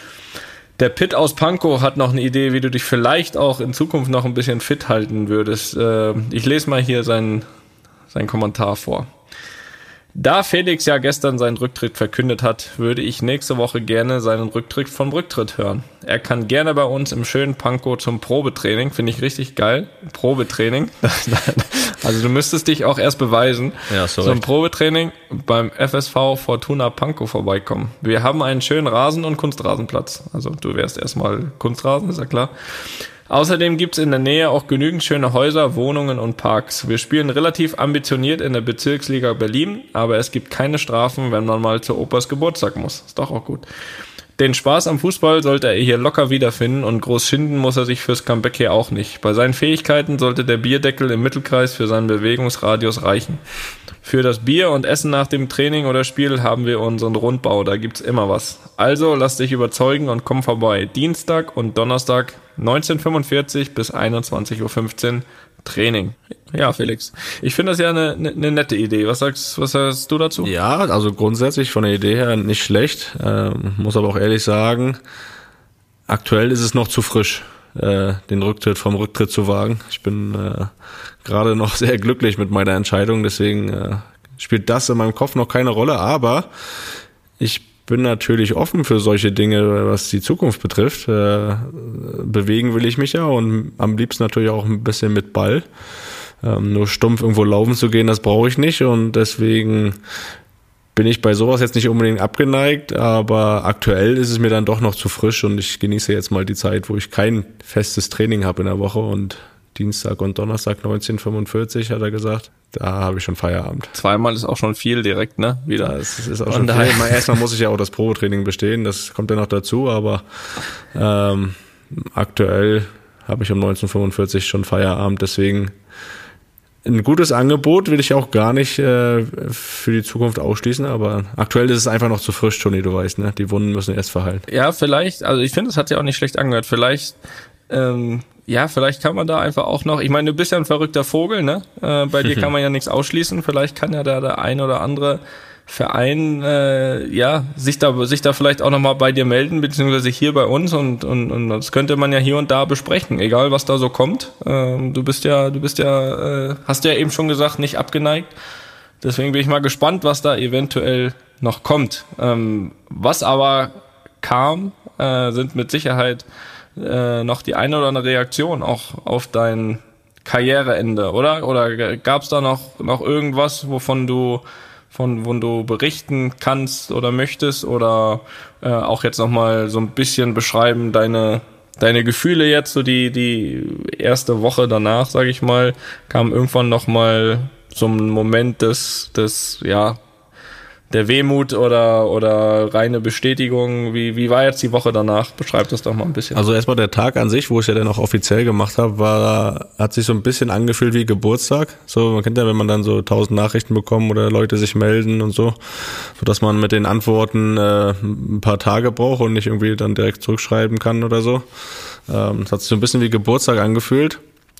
der Pitt aus Pankow hat noch eine Idee, wie du dich vielleicht auch in Zukunft noch ein bisschen fit halten würdest. Äh, ich lese mal hier seinen, seinen Kommentar vor. Da Felix ja gestern seinen Rücktritt verkündet hat, würde ich nächste Woche gerne seinen Rücktritt vom Rücktritt hören. Er kann gerne bei uns im schönen Pankow zum Probetraining, finde ich richtig geil, Probetraining. Also du müsstest dich auch erst beweisen, ja, so zum Probetraining beim F S V Fortuna Pankow vorbeikommen. Wir haben einen schönen Rasen und Kunstrasenplatz. Also du wärst erstmal Kunstrasen, ist ja klar. Außerdem gibt's in der Nähe auch genügend schöne Häuser, Wohnungen und Parks. Wir spielen relativ ambitioniert in der Bezirksliga Berlin, aber es gibt keine Strafen, wenn man mal zu Opas Geburtstag muss. Ist doch auch gut. Den Spaß am Fußball sollte er hier locker wiederfinden und groß schinden muss er sich fürs Comeback hier auch nicht. Bei seinen Fähigkeiten sollte der Bierdeckel im Mittelkreis für seinen Bewegungsradius reichen. Für das Bier und Essen nach dem Training oder Spiel haben wir unseren Rundbau, da gibt's immer was. Also lass dich überzeugen und komm vorbei. Dienstag und Donnerstag neunzehn Uhr fünfundvierzig bis einundzwanzig Uhr fünfzehn Training. Ja, Felix, ich finde das ja eine, eine, eine nette Idee. Was sagst, was sagst du dazu? Ja, also grundsätzlich von der Idee her nicht schlecht. Ähm, muss aber auch ehrlich sagen, aktuell ist es noch zu frisch, äh, den Rücktritt vom Rücktritt zu wagen. Ich bin äh, gerade noch sehr glücklich mit meiner Entscheidung, deswegen äh, spielt das in meinem Kopf noch keine Rolle, aber ich bin natürlich offen für solche Dinge, was die Zukunft betrifft. Äh, bewegen will ich mich ja und am liebsten natürlich auch ein bisschen mit Ball. Ähm, nur stumpf irgendwo laufen zu gehen, das brauche ich nicht und deswegen bin ich bei sowas jetzt nicht unbedingt abgeneigt, aber aktuell ist es mir dann doch noch zu frisch und ich genieße jetzt mal die Zeit, wo ich kein festes Training habe in der Woche und Dienstag und Donnerstag neunzehn Uhr fünfundvierzig hat er gesagt. Da habe ich schon Feierabend. Zweimal ist auch schon viel direkt, ne? Wieder. Ja, es ist auch schon viel. Mal, erstmal muss ich ja auch das Probetraining bestehen, das kommt ja noch dazu, aber ähm, aktuell habe ich um neunzehn Uhr fünfundvierzig schon Feierabend, deswegen ein gutes Angebot will ich auch gar nicht äh, für die Zukunft ausschließen, aber aktuell ist es einfach noch zu frisch, Toni, du weißt, ne? Die Wunden müssen erst verheilen. Ja, vielleicht, also ich finde, es hat sich auch nicht schlecht angehört. Vielleicht ähm, ja, vielleicht kann man da einfach auch noch, ich meine, du bist ja ein verrückter Vogel, ne? Äh, bei dir kann man ja nichts ausschließen. Vielleicht kann ja da der ein oder andere Verein, äh, ja, sich da, sich da vielleicht auch nochmal bei dir melden, beziehungsweise hier bei uns und, und, und das könnte man ja hier und da besprechen, egal was da so kommt. Ähm, du bist ja, du bist ja, äh, hast ja eben schon gesagt, nicht abgeneigt. Deswegen bin ich mal gespannt, was da eventuell noch kommt. Ähm, was aber kam, äh, sind mit Sicherheit Äh, noch die eine oder andere Reaktion auch auf dein Karriereende, oder? Oder gab es da noch noch irgendwas, wovon du von wovon du berichten kannst oder möchtest oder äh, auch jetzt noch mal so ein bisschen beschreiben deine deine Gefühle jetzt so die die erste Woche danach, sage ich mal, kam irgendwann noch mal so ein Moment des des ja der Wehmut oder oder reine Bestätigung? Wie wie war jetzt die Woche danach? Beschreib das doch mal ein bisschen. Also erstmal der Tag an sich, wo ich ja dann auch offiziell gemacht habe, war hat sich so ein bisschen angefühlt wie Geburtstag. So, man kennt ja, wenn man dann so tausend Nachrichten bekommt oder Leute sich melden und so, so dass man mit den Antworten äh, ein paar Tage braucht und nicht irgendwie dann direkt zurückschreiben kann oder so. Ähm, das hat sich so ein bisschen wie Geburtstag angefühlt.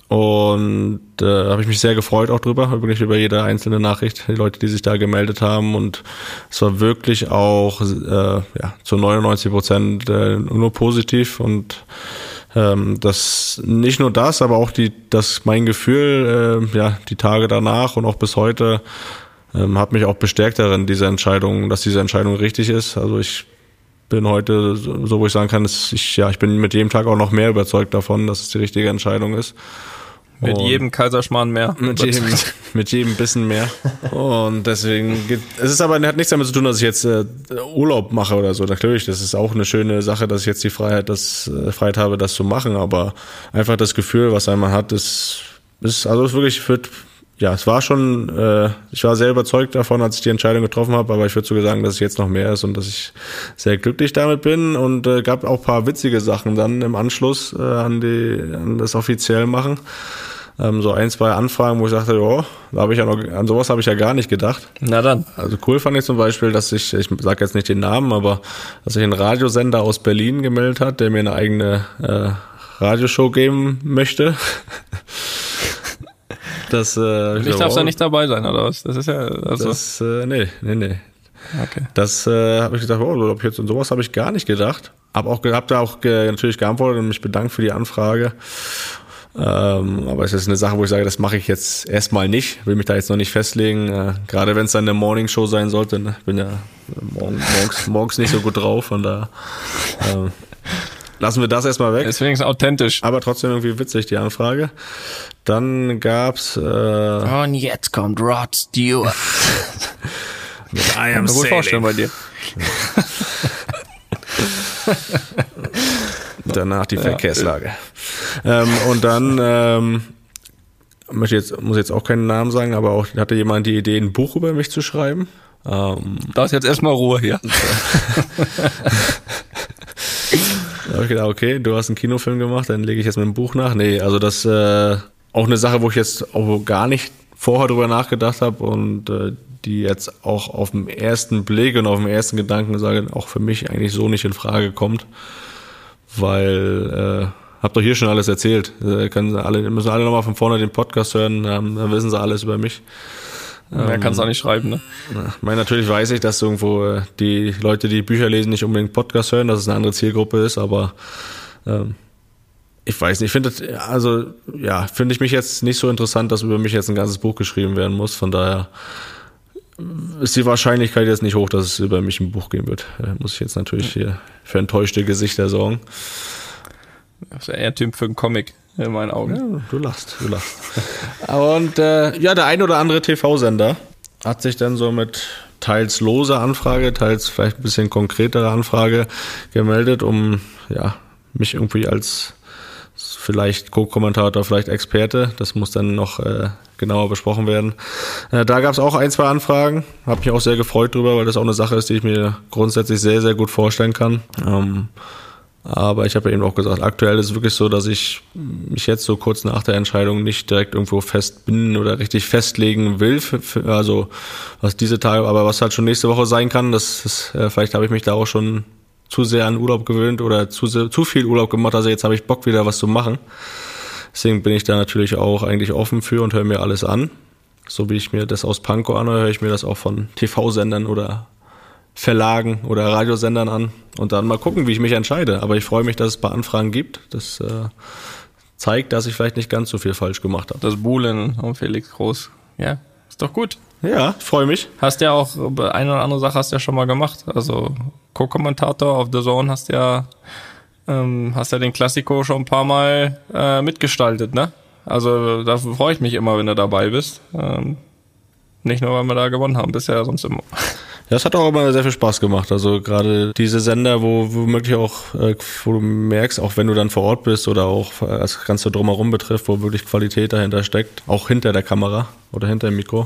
Und äh, habe ich mich sehr gefreut auch drüber, wirklich über jede einzelne Nachricht, die Leute, die sich da gemeldet haben. Und es war wirklich auch äh, ja, zu neunundneunzig Prozent äh, nur positiv. Und ähm, das nicht nur das, aber auch die, das mein Gefühl, äh, ja, die Tage danach und auch bis heute ähm, hat mich auch bestärkt darin, diese Entscheidung, dass diese Entscheidung richtig ist. Also ich bin heute so, wo ich sagen kann, dass ich ja, ich bin mit jedem Tag auch noch mehr überzeugt davon, dass es die richtige Entscheidung ist. Mit und jedem Kaiserschmarrn mehr. Mit jedem, mit jedem Bissen mehr. Und deswegen geht, es ist aber, hat nichts damit zu tun, dass ich jetzt äh, Urlaub mache oder so. Natürlich, das ist auch eine schöne Sache, dass ich jetzt die Freiheit, das, äh, Freiheit habe, das zu machen. Aber einfach das Gefühl, was einmal hat, ist, ist, also ist wirklich, wird ja, es war schon, äh, ich war sehr überzeugt davon, als ich die Entscheidung getroffen habe, aber ich würde sogar sagen, dass es jetzt noch mehr ist und dass ich sehr glücklich damit bin und äh, gab auch ein paar witzige Sachen dann im Anschluss äh, an die an das offiziell machen. Ähm, so ein, zwei Anfragen, wo ich dachte, ja, da habe ich ja noch, an sowas habe ich ja gar nicht gedacht. Na dann. Also cool fand ich zum Beispiel, dass ich, ich sage jetzt nicht den Namen, aber dass sich ein Radiosender aus Berlin gemeldet hat, der mir eine eigene äh, Radioshow geben möchte. Das, äh, ich darf da nicht dabei sein, oder was? Das ist ja, also. Das, äh, nee, nee, nee. Okay. Das äh, habe ich gedacht, oh, ob ich jetzt und sowas habe ich gar nicht gedacht. Hab auch, hab da auch ge- natürlich geantwortet und mich bedankt für die Anfrage. Ähm, aber es ist eine Sache, wo ich sage, das mache ich jetzt erstmal nicht, will mich da jetzt noch nicht festlegen, äh, gerade wenn es dann eine Morningshow sein sollte, ne? Ich bin ja morgen, morgens, morgens nicht so gut drauf, von da äh, lassen wir das erstmal weg. Deswegen ist es authentisch. Aber trotzdem irgendwie witzig, die Anfrage. Dann gab's äh, und jetzt kommt Rod Stewart. I am Kann mir gut vorstellen bei dir. Danach die Verkehrslage. Ja. Ähm, und dann ähm, möchte jetzt, muss jetzt auch keinen Namen sagen, aber auch hatte jemand die Idee, ein Buch über mich zu schreiben. Ähm, da ist jetzt erstmal Ruhe hier. Da habe ich gedacht, okay, du hast einen Kinofilm gemacht, dann lege ich jetzt mit einem Buch nach. Nee, also das äh, auch eine Sache, wo ich jetzt auch gar nicht vorher drüber nachgedacht habe und äh, die jetzt auch auf den ersten Blick und auf den ersten Gedanken sage, auch für mich eigentlich so nicht in Frage kommt. Weil, äh, hab doch hier schon alles erzählt. Äh, können alle, müssen alle nochmal von vorne den Podcast hören, ähm, dann wissen sie alles über mich. Mehr ähm, kannst du auch nicht schreiben, ne? Ich meine, natürlich weiß ich, dass irgendwo äh, die Leute, die Bücher lesen, nicht unbedingt Podcast hören, dass es eine andere Zielgruppe ist, aber ähm, ich weiß nicht, ich finde das, also ja, finde ich mich jetzt nicht so interessant, dass über mich jetzt ein ganzes Buch geschrieben werden muss, von daher ist die Wahrscheinlichkeit jetzt nicht hoch, dass es über mich ein Buch geben wird. Da muss ich jetzt natürlich hier für enttäuschte Gesichter sorgen. Das ist ja eher Typ für einen Comic, in meinen Augen. Ja, du lachst, du lachst. Und äh, ja, der ein oder andere T V-Sender hat sich dann so mit teils loser Anfrage, teils vielleicht ein bisschen konkretere Anfrage gemeldet, um ja mich irgendwie als vielleicht Co-Kommentator, vielleicht Experte, das muss dann noch äh, genauer besprochen werden. Äh, da gab es auch ein, zwei Anfragen, habe mich auch sehr gefreut drüber, weil das auch eine Sache ist, die ich mir grundsätzlich sehr, sehr gut vorstellen kann. Ähm, aber ich habe ja eben auch gesagt, aktuell ist es wirklich so, dass ich mich jetzt so kurz nach der Entscheidung nicht direkt irgendwo fest bin oder richtig festlegen will, für, für, also was diese Tage, aber was halt schon nächste Woche sein kann, das ist, äh, vielleicht habe ich mich da auch schon zu sehr an Urlaub gewöhnt oder zu, sehr, zu viel Urlaub gemacht, also jetzt habe ich Bock wieder was zu machen. Deswegen bin ich da natürlich auch eigentlich offen für und höre mir alles an. So wie ich mir das aus Pankow anhöre, höre ich mir das auch von T V-Sendern oder Verlagen oder Radiosendern an und dann mal gucken, wie ich mich entscheide. Aber ich freue mich, dass es ein paar Anfragen gibt. Das äh, zeigt, dass ich vielleicht nicht ganz so viel falsch gemacht habe. Das Buhlen und Felix Groß, ja, ist doch gut. Ja, ich freue mich. Hast ja auch, eine oder andere Sache hast du ja schon mal gemacht. Also Co-Kommentator auf The Zone hast ja, ähm, hast ja den Klassiko schon ein paar Mal äh, mitgestaltet, ne? Also da freue ich mich immer, wenn du dabei bist. Ähm, nicht nur, weil wir da gewonnen haben, bisher sonst immer. Ja, es hat auch immer sehr viel Spaß gemacht. Also gerade diese Sender, wo womöglich auch, äh, wo du merkst, auch wenn du dann vor Ort bist oder auch das Ganze drumherum betrifft, wo wirklich Qualität dahinter steckt, auch hinter der Kamera oder hinter dem Mikro.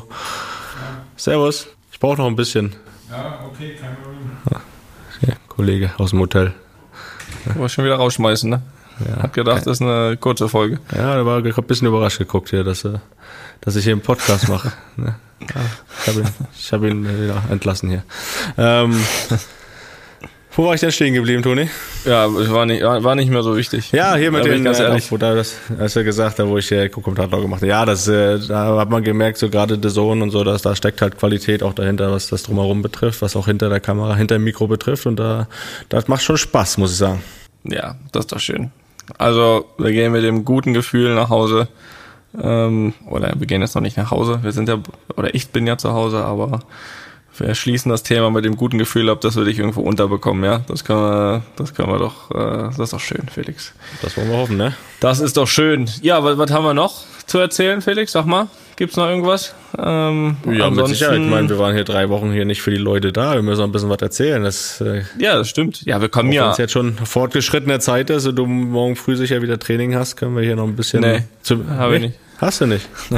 Servus, ich brauche noch ein bisschen. Ja, okay, kein Problem. Ja, Kollege aus dem Hotel. Du wolltest schon wieder rausschmeißen, ne? Ja, hab gedacht, das ist eine kurze Folge. Ja, da war ein bisschen überrascht geguckt hier, dass, dass ich hier einen Podcast mache. Ja, ich habe ihn, ich hab ihn ja, entlassen hier. Ähm, wo war ich denn stehen geblieben, Toni? Ja, war nicht, war nicht mehr so wichtig. Ja, hier mit da den, ganz äh, ehrlich. wo da das, hast du gesagt, da wo ich äh, Co-Kommentator gemacht habe. Ja, das, äh, da hat man gemerkt, so gerade The Zone und so, dass da steckt halt Qualität auch dahinter, was das drumherum betrifft, was auch hinter der Kamera, hinter dem Mikro betrifft und da, das macht schon Spaß, muss ich sagen. Ja, das ist doch schön. Also, wir gehen mit dem guten Gefühl nach Hause. Ähm, oder wir gehen jetzt noch nicht nach Hause. Wir sind ja, oder ich bin ja zu Hause, aber wir schließen das Thema mit dem guten Gefühl ab, dass wir dich irgendwo unterbekommen, ja. Das können wir, das können wir doch, äh, das ist doch schön, Felix. Das wollen wir hoffen, ne? Das ist doch schön. Ja, was, was haben wir noch zu erzählen, Felix? Sag mal, gibt's noch irgendwas? Ähm, ja, mit Sicherheit. Ich meine, wir waren hier drei Wochen hier nicht für die Leute da. Wir müssen noch ein bisschen was erzählen. Das, äh, ja, das stimmt. Ja, wir kommen ja. Wenn ja. es jetzt schon fortgeschrittene Zeit ist und du morgen früh sicher wieder Training hast, können wir hier noch ein bisschen. Nee, zum, habe nee, ich nicht. Hast du nicht?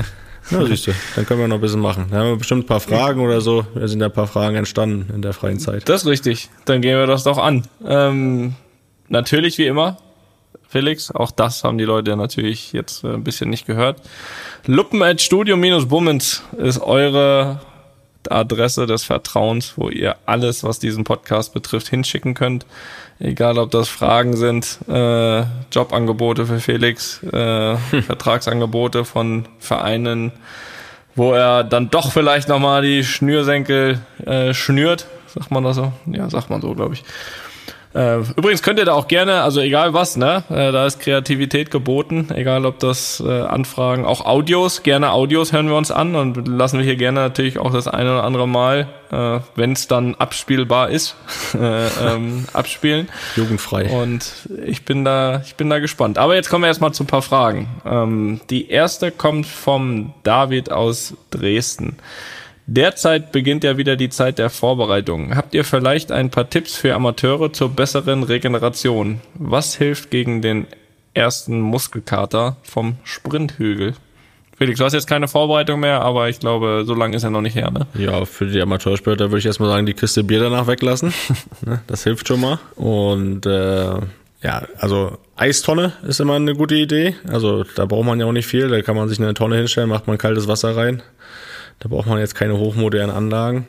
Na, siehst du, dann können wir noch ein bisschen machen. Da haben wir bestimmt ein paar Fragen oder so. Da sind ja ein paar Fragen entstanden in der freien Zeit. Das ist richtig. Dann gehen wir das doch an. Ähm, natürlich wie immer, Felix, auch das haben die Leute natürlich jetzt ein bisschen nicht gehört. Luppen at studio-bummens ist eure Adresse des Vertrauens, wo ihr alles, was diesen Podcast betrifft, hinschicken könnt. Egal, ob das Fragen sind, äh, Jobangebote für Felix, äh, hm. Vertragsangebote von Vereinen, wo er dann doch vielleicht nochmal die Schnürsenkel äh, schnürt. Sagt man das so? Ja, sagt man so, glaube ich. Äh, übrigens könnt ihr da auch gerne, also egal was, ne, äh, da ist Kreativität geboten, egal ob das äh, Anfragen, auch Audios, gerne Audios hören wir uns an und lassen wir hier gerne natürlich auch das eine oder andere Mal, äh, wenn es dann abspielbar ist, äh, ähm, abspielen. Jugendfrei. Und ich bin da, ich bin da gespannt. Aber jetzt kommen wir erstmal zu ein paar Fragen. Ähm, die erste kommt vom David aus Dresden. Derzeit beginnt ja wieder die Zeit der Vorbereitung. Habt ihr vielleicht ein paar Tipps für Amateure zur besseren Regeneration? Was hilft gegen den ersten Muskelkater vom Sprinthügel? Felix, du hast jetzt keine Vorbereitung mehr, aber ich glaube, so lange ist er noch nicht her, ne? Ja, für die Amateursportler würde ich erstmal sagen, die Kiste Bier danach weglassen. Das hilft schon mal. Und äh, ja, also Eistonne ist immer eine gute Idee. Also da braucht man ja auch nicht viel. Da kann man sich eine Tonne hinstellen, macht man kaltes Wasser rein. Da braucht man jetzt keine hochmodernen Anlagen.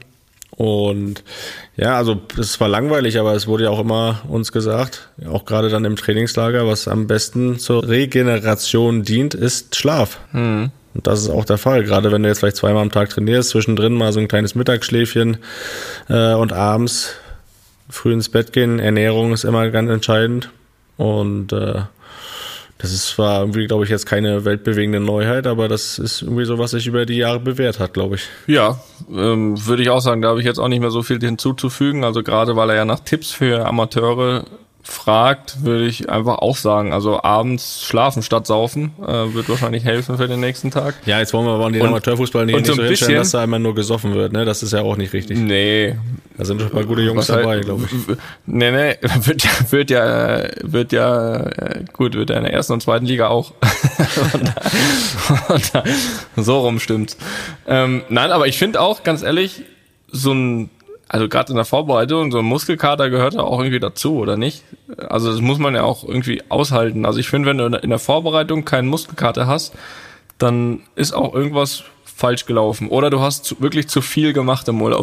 Und ja, also es war langweilig, aber es wurde ja auch immer uns gesagt, auch gerade dann im Trainingslager, was am besten zur Regeneration dient, ist Schlaf. Mhm. Und das ist auch der Fall. Gerade wenn du jetzt vielleicht zweimal am Tag trainierst, zwischendrin mal so ein kleines Mittagsschläfchen äh, und abends früh ins Bett gehen. Ernährung ist immer ganz entscheidend. Und äh, das ist zwar irgendwie, glaube ich, jetzt keine weltbewegende Neuheit, aber das ist irgendwie so, was sich über die Jahre bewährt hat, glaube ich. Ja, ähm, würde ich auch sagen, da habe ich jetzt auch nicht mehr so viel hinzuzufügen. Also gerade, weil er ja nach Tipps für Amateure fragt, würde ich einfach auch sagen, also abends schlafen statt saufen, äh, wird wahrscheinlich helfen für den nächsten Tag. Ja, jetzt wollen wir aber den Amateurfußball nicht, nicht so hinstellen, dass da immer nur gesoffen wird, ne? Das ist ja auch nicht richtig. Nee. Da sind schon mal gute Jungs Was dabei, halt, glaube ich. Nee, nee, wird ja, wird ja, wird ja, gut, wird ja in der ersten und zweiten Liga auch. und da, und da, so rum stimmt's. Ähm, nein, aber ich finde auch, ganz ehrlich, so ein, also gerade in der Vorbereitung, so ein Muskelkater gehört da auch irgendwie dazu, oder nicht? Also das muss man ja auch irgendwie aushalten. Also ich finde, wenn du in der Vorbereitung keinen Muskelkater hast, dann ist auch irgendwas falsch gelaufen. Oder du hast zu, wirklich zu viel gemacht im Urlaub.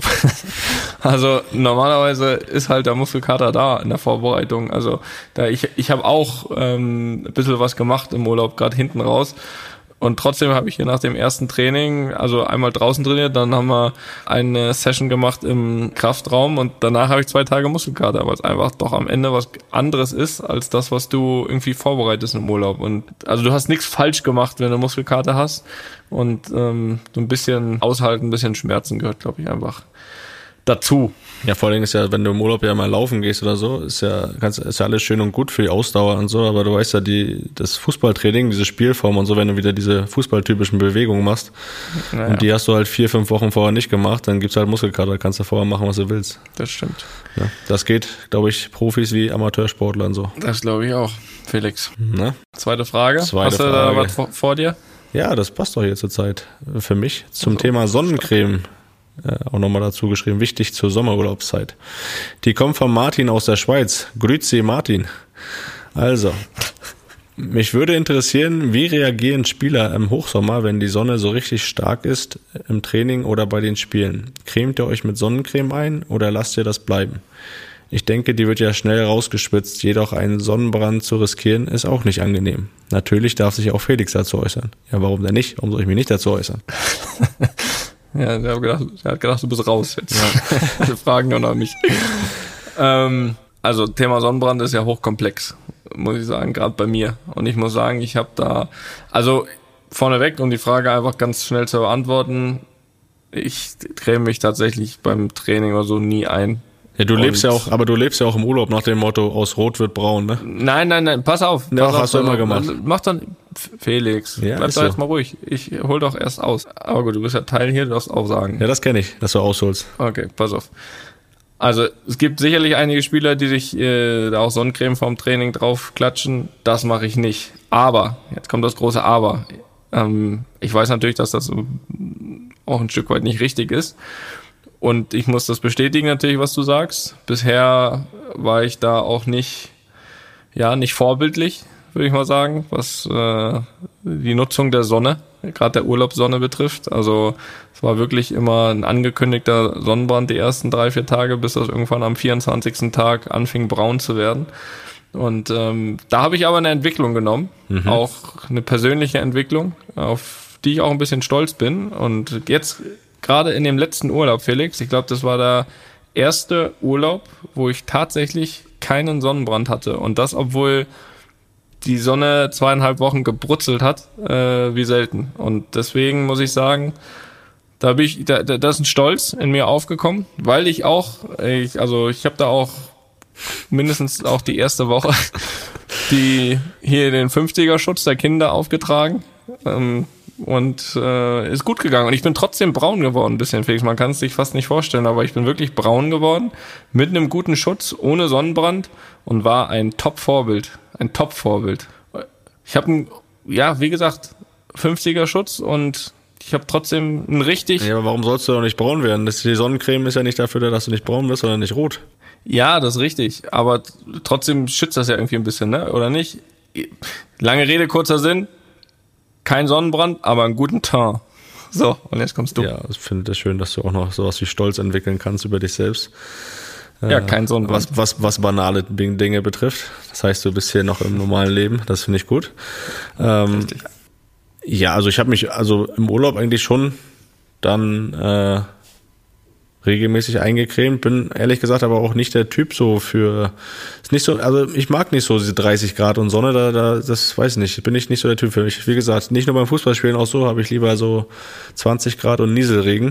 Also normalerweise ist halt der Muskelkater da in der Vorbereitung. Also da ich ich habe auch ähm, ein bisschen was gemacht im Urlaub, gerade hinten raus. Und trotzdem habe ich hier nach dem ersten Training, also einmal draußen trainiert, dann haben wir eine Session gemacht im Kraftraum und danach habe ich zwei Tage Muskelkater, weil es einfach doch am Ende was anderes ist, als das, was du irgendwie vorbereitest im Urlaub. Und also du hast nichts falsch gemacht, wenn du Muskelkater hast. Und ähm, so ein bisschen aushalten, ein bisschen Schmerzen gehört, glaube ich, einfach dazu. Ja, vor allem ist ja, wenn du im Urlaub ja mal laufen gehst oder so, ist ja, kannst, ist ja alles schön und gut für die Ausdauer und so, aber du weißt ja, die, das Fußballtraining, diese Spielform und so, wenn du wieder diese fußballtypischen Bewegungen machst, naja. Und die hast du halt vier, fünf Wochen vorher nicht gemacht, dann gibt's halt Muskelkater, kannst du vorher machen, was du willst. Das stimmt. Ja, das geht, glaube ich, Profis wie Amateursportler und so. Das glaube ich auch, Felix. Na? Zweite Frage. Zweite hast du Frage. da was vor, vor dir? Ja, das passt doch hier zur Zeit für mich. Zum also, Thema Sonnencreme. Äh, auch nochmal dazu geschrieben, wichtig zur Sommerurlaubszeit. Die kommt von Martin aus der Schweiz. Grüezi Martin. Also, mich würde interessieren, wie reagieren Spieler im Hochsommer, wenn die Sonne so richtig stark ist, im Training oder bei den Spielen? Cremt ihr euch mit Sonnencreme ein oder lasst ihr das bleiben? Ich denke, die wird ja schnell rausgeschwitzt, jedoch einen Sonnenbrand zu riskieren, ist auch nicht angenehm. Natürlich darf sich auch Felix dazu äußern. Ja, warum denn nicht? Warum soll ich mich nicht dazu äußern? Ja, der hat gedacht, der hat gedacht, du bist raus jetzt. Ja. Wir fragen nur noch mich. ähm, also Thema Sonnenbrand ist ja hochkomplex, muss ich sagen, gerade bei mir. Und ich muss sagen, ich habe da, also vorneweg, um die Frage einfach ganz schnell zu beantworten, ich creme mich tatsächlich beim Training oder so nie ein. Ja, du lebst ja auch, aber du lebst ja auch im Urlaub nach dem Motto, aus Rot wird braun, ne? Nein, nein, nein, pass auf. Ja, pass hast auf, du immer gemacht. Mach dann, Felix, ja, bleib doch so. jetzt Mal ruhig. Ich hol doch erst aus. Aber gut, du bist ja Teil hier, du darfst auch sagen. Ja, das kenne ich, dass du ausholst. Okay, pass auf. Also, es gibt sicherlich einige Spieler, die sich äh, da auch Sonnencreme vorm Training drauf klatschen. Das mache ich nicht. Aber, jetzt kommt das große Aber. Ähm, ich weiß natürlich, dass das auch ein Stück weit nicht richtig ist. Und ich muss das bestätigen natürlich, was du sagst. Bisher war ich da auch nicht, ja, nicht vorbildlich, würde ich mal sagen, was äh, die Nutzung der Sonne, gerade der Urlaubssonne betrifft. Also es war wirklich immer ein angekündigter Sonnenbrand die ersten drei, vier Tage, bis das irgendwann am vierundzwanzigsten Tag anfing braun zu werden. Und ähm, da habe ich aber eine Entwicklung genommen, mhm. auch eine persönliche Entwicklung, auf die ich auch ein bisschen stolz bin. Und jetzt gerade in dem letzten Urlaub, Felix, ich glaube, das war der erste Urlaub, wo ich tatsächlich keinen Sonnenbrand hatte. Und das, obwohl die Sonne zweieinhalb Wochen gebrutzelt hat, äh, wie selten. Und deswegen muss ich sagen, da bin ich, da, da ist ein Stolz in mir aufgekommen, weil ich auch, ich, also ich habe da auch mindestens auch die erste Woche die hier den fünfziger-Schutz der Kinder aufgetragen ähm, und äh, ist gut gegangen. Und ich bin trotzdem braun geworden, ein bisschen, Felix. Man kann es sich fast nicht vorstellen, aber ich bin wirklich braun geworden, mit einem guten Schutz, ohne Sonnenbrand und war ein Top-Vorbild. Ein Top-Vorbild. Ich habe, ja, wie gesagt, fünfziger-Schutz und ich habe trotzdem ein richtig... Ja, aber warum sollst du doch nicht braun werden? Das, die Sonnencreme ist ja nicht dafür, dass du nicht braun wirst, sondern nicht rot. Ja, das ist richtig. Aber trotzdem schützt das ja irgendwie ein bisschen, ne? Oder nicht? Lange Rede, kurzer Sinn. Kein Sonnenbrand, aber einen guten Teint. So, und jetzt kommst du. Ja, ich finde es schön, dass du auch noch sowas wie Stolz entwickeln kannst über dich selbst. Ja, kein Sonnenbrand. Was, was, was banale Dinge betrifft. Das heißt, du bist hier noch im normalen Leben. Das finde ich gut. Ähm, Richtig. Ja, also ich habe mich also im Urlaub eigentlich schon dann äh, regelmäßig eingecremt, bin ehrlich gesagt aber auch nicht der Typ so für, ist nicht so, also ich mag nicht so diese dreißig Grad und Sonne, da, da, das weiß ich nicht, bin ich nicht so der Typ für mich. Wie gesagt, nicht nur beim Fußballspielen, auch so habe ich lieber so zwanzig Grad und Nieselregen,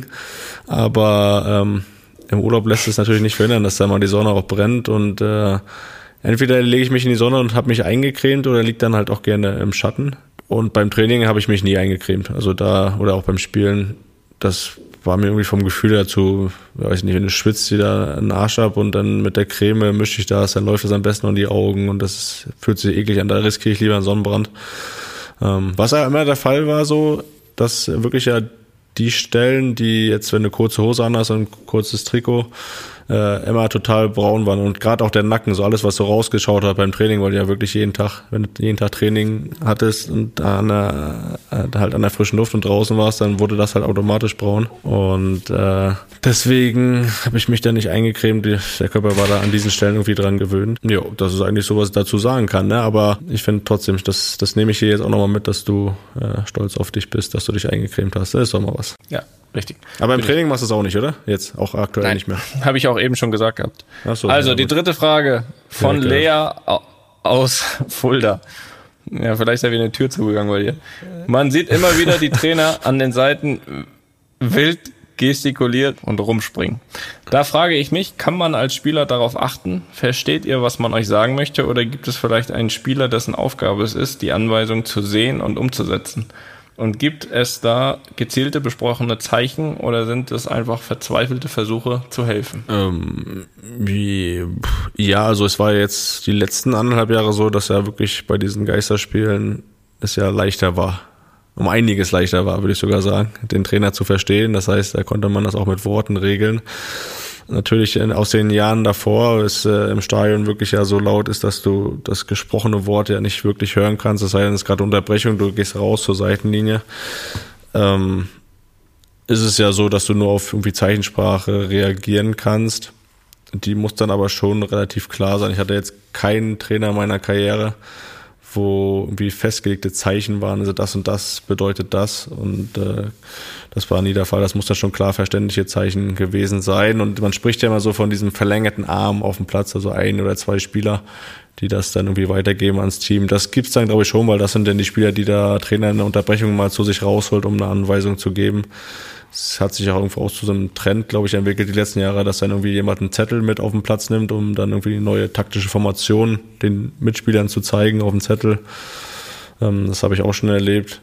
aber ähm, im Urlaub lässt es natürlich nicht verhindern, dass da mal die Sonne auch brennt und äh, entweder lege ich mich in die Sonne und habe mich eingecremt oder liege dann halt auch gerne im Schatten. Und beim Training habe ich mich nie eingecremt, also da, oder auch beim Spielen, das war mir irgendwie vom Gefühl dazu, weiß nicht, wenn du schwitzt, wieder einen Arsch ab und dann mit der Creme mische ich das, dann läuft es am besten um die Augen und das fühlt sich eklig an, da riskiere ich lieber einen Sonnenbrand. Ähm, was ja immer der Fall war so, dass wirklich ja die Stellen, die jetzt, wenn du kurze Hose anhast und ein kurzes Trikot, äh, immer total braun waren und gerade auch der Nacken, so alles, was so rausgeschaut hat beim Training, weil du ja wirklich jeden Tag, wenn du jeden Tag Training hattest und an der, äh, halt an der frischen Luft und draußen warst, dann wurde das halt automatisch braun und äh, deswegen habe ich mich da nicht eingecremt, der Körper war da an diesen Stellen irgendwie dran gewöhnt. Ja, das ist eigentlich so, was ich dazu sagen kann, ne? Aber ich finde trotzdem, das, das nehme ich hier jetzt auch nochmal mit, dass du äh, stolz auf dich bist, dass du dich eingecremt hast, das ist doch mal was. Ja. Richtig. Aber im Training machst du es auch nicht, oder? Jetzt, auch aktuell Nein, nicht mehr. Habe ich auch eben schon gesagt gehabt. Ach so, also, ja, die dritte Frage von ja, Lea aus Fulda. Ja, vielleicht ist ja wieder eine Tür zugegangen bei dir. Man sieht immer wieder die Trainer an den Seiten wild gestikuliert und rumspringen. Da frage ich mich, kann man als Spieler darauf achten? Versteht ihr, was man euch sagen möchte? Oder gibt es vielleicht einen Spieler, dessen Aufgabe es ist, die Anweisung zu sehen und umzusetzen? Und gibt es da gezielte besprochene Zeichen oder sind es einfach verzweifelte Versuche zu helfen? Ähm, wie, ja, also es war jetzt die letzten anderthalb Jahre so, dass ja wirklich bei diesen Geisterspielen es ja leichter war. Um einiges leichter war, würde ich sogar sagen, den Trainer zu verstehen. Das heißt, da konnte man das auch mit Worten regeln. Natürlich aus den Jahren davor, es äh, im Stadion wirklich ja so laut ist, dass du das gesprochene Wort ja nicht wirklich hören kannst, es sei denn, es ist gerade Unterbrechung, du gehst raus zur Seitenlinie. Ähm, ist es ja so, dass du nur auf irgendwie Zeichensprache reagieren kannst. Die muss dann aber schon relativ klar sein. Ich hatte jetzt keinen Trainer meiner Karriere, wo irgendwie festgelegte Zeichen waren, also das und das bedeutet das und äh, das war nie der Fall, das muss dann schon klar verständliche Zeichen gewesen sein und man spricht ja immer so von diesem verlängerten Arm auf dem Platz, also ein oder zwei Spieler, die das dann irgendwie weitergeben ans Team. Das gibt's dann, glaube ich, schon, weil das sind dann die Spieler, die der Trainer in der Unterbrechung mal zu sich rausholt, um eine Anweisung zu geben. Es hat sich auch irgendwo auch zu so einem Trend, glaube ich, entwickelt die letzten Jahre, dass dann irgendwie jemand einen Zettel mit auf den Platz nimmt, um dann irgendwie die neue taktische Formation den Mitspielern zu zeigen auf dem Zettel. Ähm, das habe ich auch schon erlebt.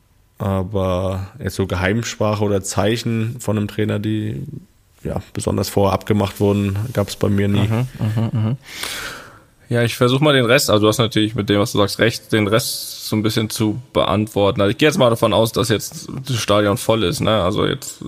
Aber jetzt so Geheimsprache oder Zeichen von einem Trainer, die ja besonders vorher abgemacht wurden, gab es bei mir nie. Mhm, mh, mh. Ja, ich versuche mal den Rest, also du hast natürlich mit dem, was du sagst, recht, den Rest so ein bisschen zu beantworten. Also ich gehe jetzt mal davon aus, dass jetzt das Stadion voll ist, ne? Also jetzt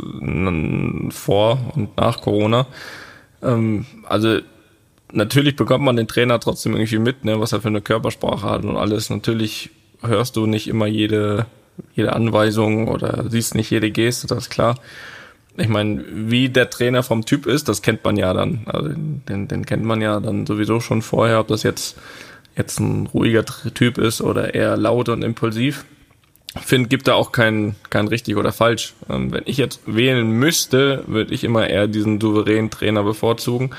vor und nach Corona. Ähm, also natürlich bekommt man den Trainer trotzdem irgendwie mit, ne, was er für eine Körpersprache hat und alles. Natürlich hörst du nicht immer jede, jede Anweisung oder siehst nicht jede Geste, das ist klar. Ich meine, wie der Trainer vom Typ ist, das kennt man ja dann. Also den, den kennt man ja dann sowieso schon vorher, ob das jetzt, jetzt ein ruhiger Typ ist oder eher laut und impulsiv. Ich finde, gibt da auch kein, kein richtig oder falsch. Ähm, wenn ich jetzt wählen müsste, würde ich immer eher diesen souveränen Trainer bevorzugen.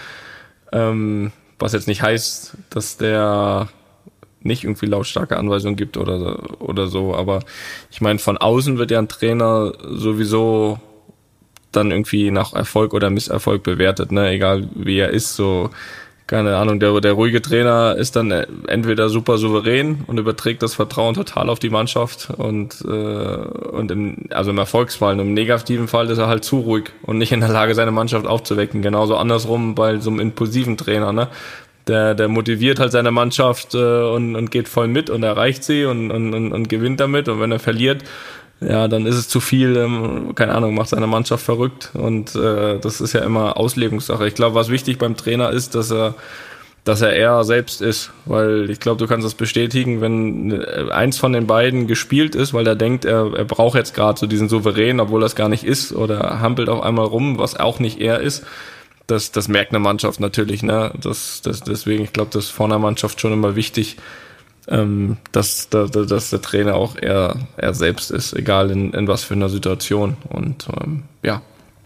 Ähm, was jetzt nicht heißt, dass der nicht irgendwie lautstarke Anweisungen gibt oder, oder so. Aber ich meine, von außen wird ja ein Trainer sowieso dann irgendwie nach Erfolg oder Misserfolg bewertet, ne, egal wie er ist, so, keine Ahnung, der, der ruhige Trainer ist dann entweder super souverän und überträgt das Vertrauen total auf die Mannschaft und, äh, und im, also im Erfolgsfall, und im negativen Fall ist er halt zu ruhig und nicht in der Lage, seine Mannschaft aufzuwecken, genauso andersrum bei so einem impulsiven Trainer, ne, der, der motiviert halt seine Mannschaft äh, und, und geht voll mit und erreicht sie und, und, und, und gewinnt damit, und wenn er verliert, ja, dann ist es zu viel, ähm, keine Ahnung, macht seine Mannschaft verrückt, und äh, das ist ja immer Auslegungssache. Ich glaube, was wichtig beim Trainer ist, dass er dass er er selbst ist, weil ich glaube, du kannst das bestätigen, wenn eins von den beiden gespielt ist, weil er denkt, er, er braucht jetzt gerade so diesen Souverän, obwohl das gar nicht ist, oder hampelt auf einmal rum, was auch nicht er ist, das, das merkt eine Mannschaft natürlich, ne? Das, das, deswegen, ich glaube, das ist vor einer Mannschaft schon immer wichtig, Ähm, dass, dass, dass der Trainer auch er, er selbst ist, egal in, in was für einer Situation. Und ähm, ja,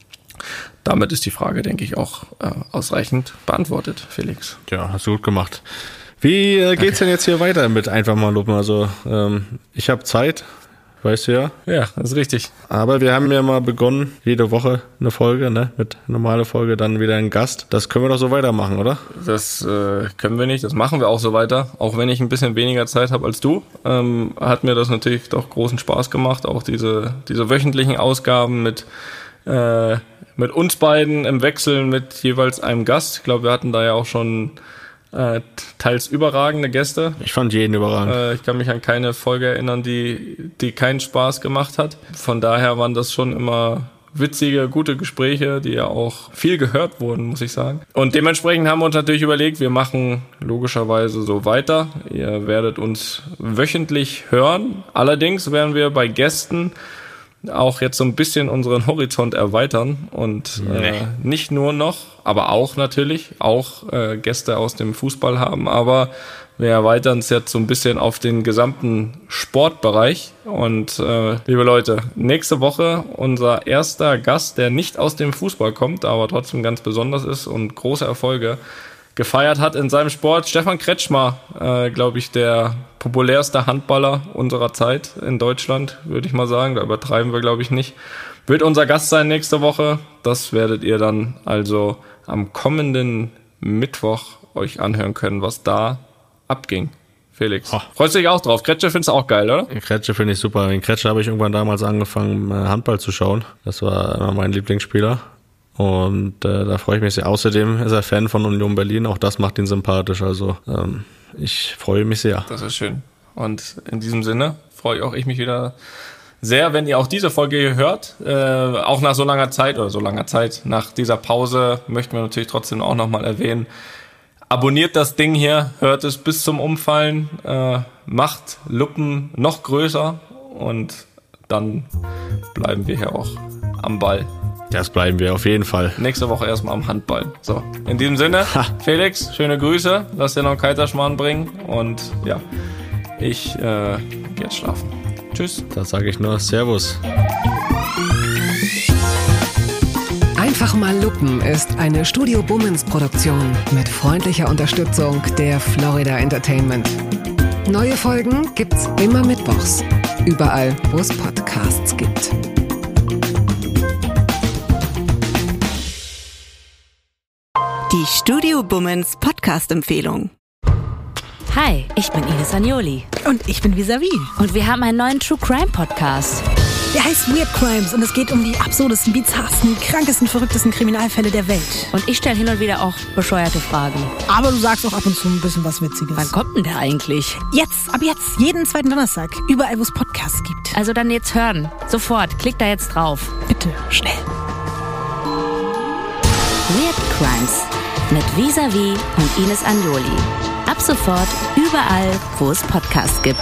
damit ist die Frage, denke ich, auch äh, ausreichend beantwortet, Felix. Ja, hast du gut gemacht. Wie äh, geht's denn jetzt hier weiter mit Einfach mal Lupen? Also ähm, ich habe Zeit, weißt du ja. Ja, das ist richtig. Aber wir haben ja mal begonnen, jede Woche eine Folge, ne, mit normale Folge, dann wieder ein Gast. Das können wir doch so weitermachen, oder? Das äh, können wir nicht, das machen wir auch so weiter. Auch wenn ich ein bisschen weniger Zeit habe als du, ähm, hat mir das natürlich doch großen Spaß gemacht. Auch diese diese wöchentlichen Ausgaben mit äh, mit uns beiden im Wechsel mit jeweils einem Gast. Ich glaube, wir hatten da ja auch schon Äh, teils überragende Gäste. Ich fand jeden überragend. Äh, ich kann mich an keine Folge erinnern, die die keinen Spaß gemacht hat. Von daher waren das schon immer witzige, gute Gespräche, die ja auch viel gehört wurden, muss ich sagen. Und dementsprechend haben wir uns natürlich überlegt, wir machen logischerweise so weiter. Ihr werdet uns wöchentlich hören. Allerdings werden wir bei Gästen auch jetzt so ein bisschen unseren Horizont erweitern und nee. äh, nicht nur noch, aber auch natürlich, auch äh, Gäste aus dem Fußball haben, aber wir erweitern es jetzt so ein bisschen auf den gesamten Sportbereich. Und äh, liebe Leute, nächste Woche unser erster Gast, der nicht aus dem Fußball kommt, aber trotzdem ganz besonders ist und große Erfolge gefeiert hat in seinem Sport. Stefan Kretschmer, äh, glaube ich, der populärste Handballer unserer Zeit in Deutschland, würde ich mal sagen. Da übertreiben wir, glaube ich, nicht. Wird unser Gast sein nächste Woche. Das werdet ihr dann also am kommenden Mittwoch euch anhören können, was da abging. Felix, oh. Freust du dich auch drauf? Kretsche findest du auch geil, oder? Kretsche finde ich super. In Kretsche habe ich irgendwann damals angefangen, Handball zu schauen. Das war immer mein Lieblingsspieler. Und äh, da freue ich mich sehr. Außerdem ist er Fan von Union Berlin. Auch das macht ihn sympathisch. Also ähm, ich freue mich sehr. Das ist schön. Und in diesem Sinne freue auch ich mich wieder sehr, wenn ihr auch diese Folge hier hört. Äh, auch nach so langer Zeit oder so langer Zeit, nach dieser Pause, möchten wir natürlich trotzdem auch nochmal erwähnen. Abonniert das Ding hier, hört es bis zum Umfallen, äh, macht Luppen noch größer und dann bleiben wir hier auch am Ball. Das bleiben wir auf jeden Fall. Nächste Woche erstmal am Handball. So, in diesem Sinne, ha. Felix, schöne Grüße. Lass dir noch einen Kaiserschmarrn bringen. Und ja, ich äh, geh jetzt schlafen. Tschüss. Da sage ich nur Servus. Einfach mal Lupen ist eine Studio Bummens Produktion mit freundlicher Unterstützung der Florida Entertainment. Neue Folgen gibt's immer mittwochs. Überall, wo es Podcasts gibt. Die Studio Bummens Podcast-Empfehlung. Hi, ich bin Ines Agnoli. Und ich bin Visavi. Und wir haben einen neuen True Crime Podcast. Der heißt Weird Crimes und es geht um die absurdesten, bizarrsten, krankesten, verrücktesten Kriminalfälle der Welt. Und ich stelle hin und wieder auch bescheuerte Fragen. Aber du sagst auch ab und zu ein bisschen was Witziges. Wann kommt denn der eigentlich? Jetzt, ab jetzt, jeden zweiten Donnerstag, überall wo es Podcasts gibt. Also dann jetzt hören. Sofort, klick da jetzt drauf. Bitte, schnell. Weird Crimes mit Visavi und Ines Anjoli. Ab sofort überall, wo es Podcasts gibt.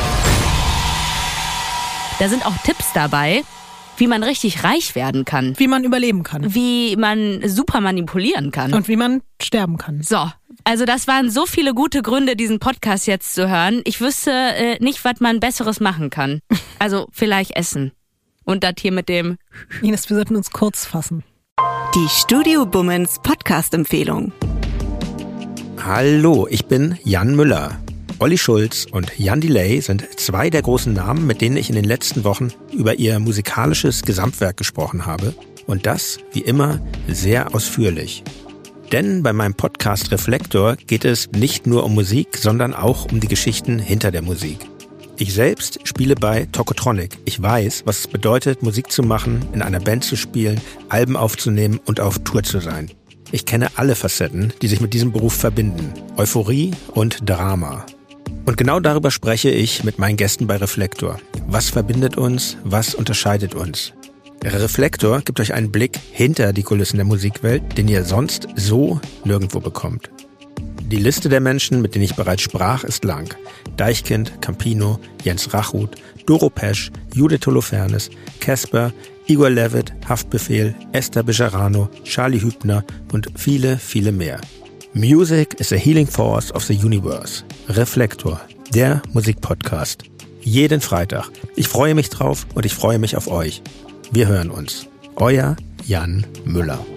Da sind auch Tipps dabei, wie man richtig reich werden kann. Wie man überleben kann. Wie man super manipulieren kann. Und wie man sterben kann. So, also das waren so viele gute Gründe, diesen Podcast jetzt zu hören. Ich wüsste äh, nicht, was man Besseres machen kann. Also vielleicht essen. Und das hier mit dem... Ines, wir sollten uns kurz fassen. Die Studio Bummens Podcast-Empfehlung. Hallo, ich bin Jan Müller. Olli Schulz und Jan Delay sind zwei der großen Namen, mit denen ich in den letzten Wochen über ihr musikalisches Gesamtwerk gesprochen habe. Und das, wie immer, sehr ausführlich. Denn bei meinem Podcast Reflektor geht es nicht nur um Musik, sondern auch um die Geschichten hinter der Musik. Ich selbst spiele bei Tokotronic. Ich weiß, was es bedeutet, Musik zu machen, in einer Band zu spielen, Alben aufzunehmen und auf Tour zu sein. Ich kenne alle Facetten, die sich mit diesem Beruf verbinden. Euphorie und Drama. Und genau darüber spreche ich mit meinen Gästen bei Reflektor. Was verbindet uns? Was unterscheidet uns? Reflektor gibt euch einen Blick hinter die Kulissen der Musikwelt, den ihr sonst so nirgendwo bekommt. Die Liste der Menschen, mit denen ich bereits sprach, ist lang. Deichkind, Campino, Jens Rachut, Doro Pesch, Judith Holofernes, Casper, Igor Levit, Haftbefehl, Esther Bejarano, Charlie Hübner und viele, viele mehr. Music is a healing force of the universe. Reflektor, der Musikpodcast. Jeden Freitag. Ich freue mich drauf und ich freue mich auf euch. Wir hören uns. Euer Jan Müller.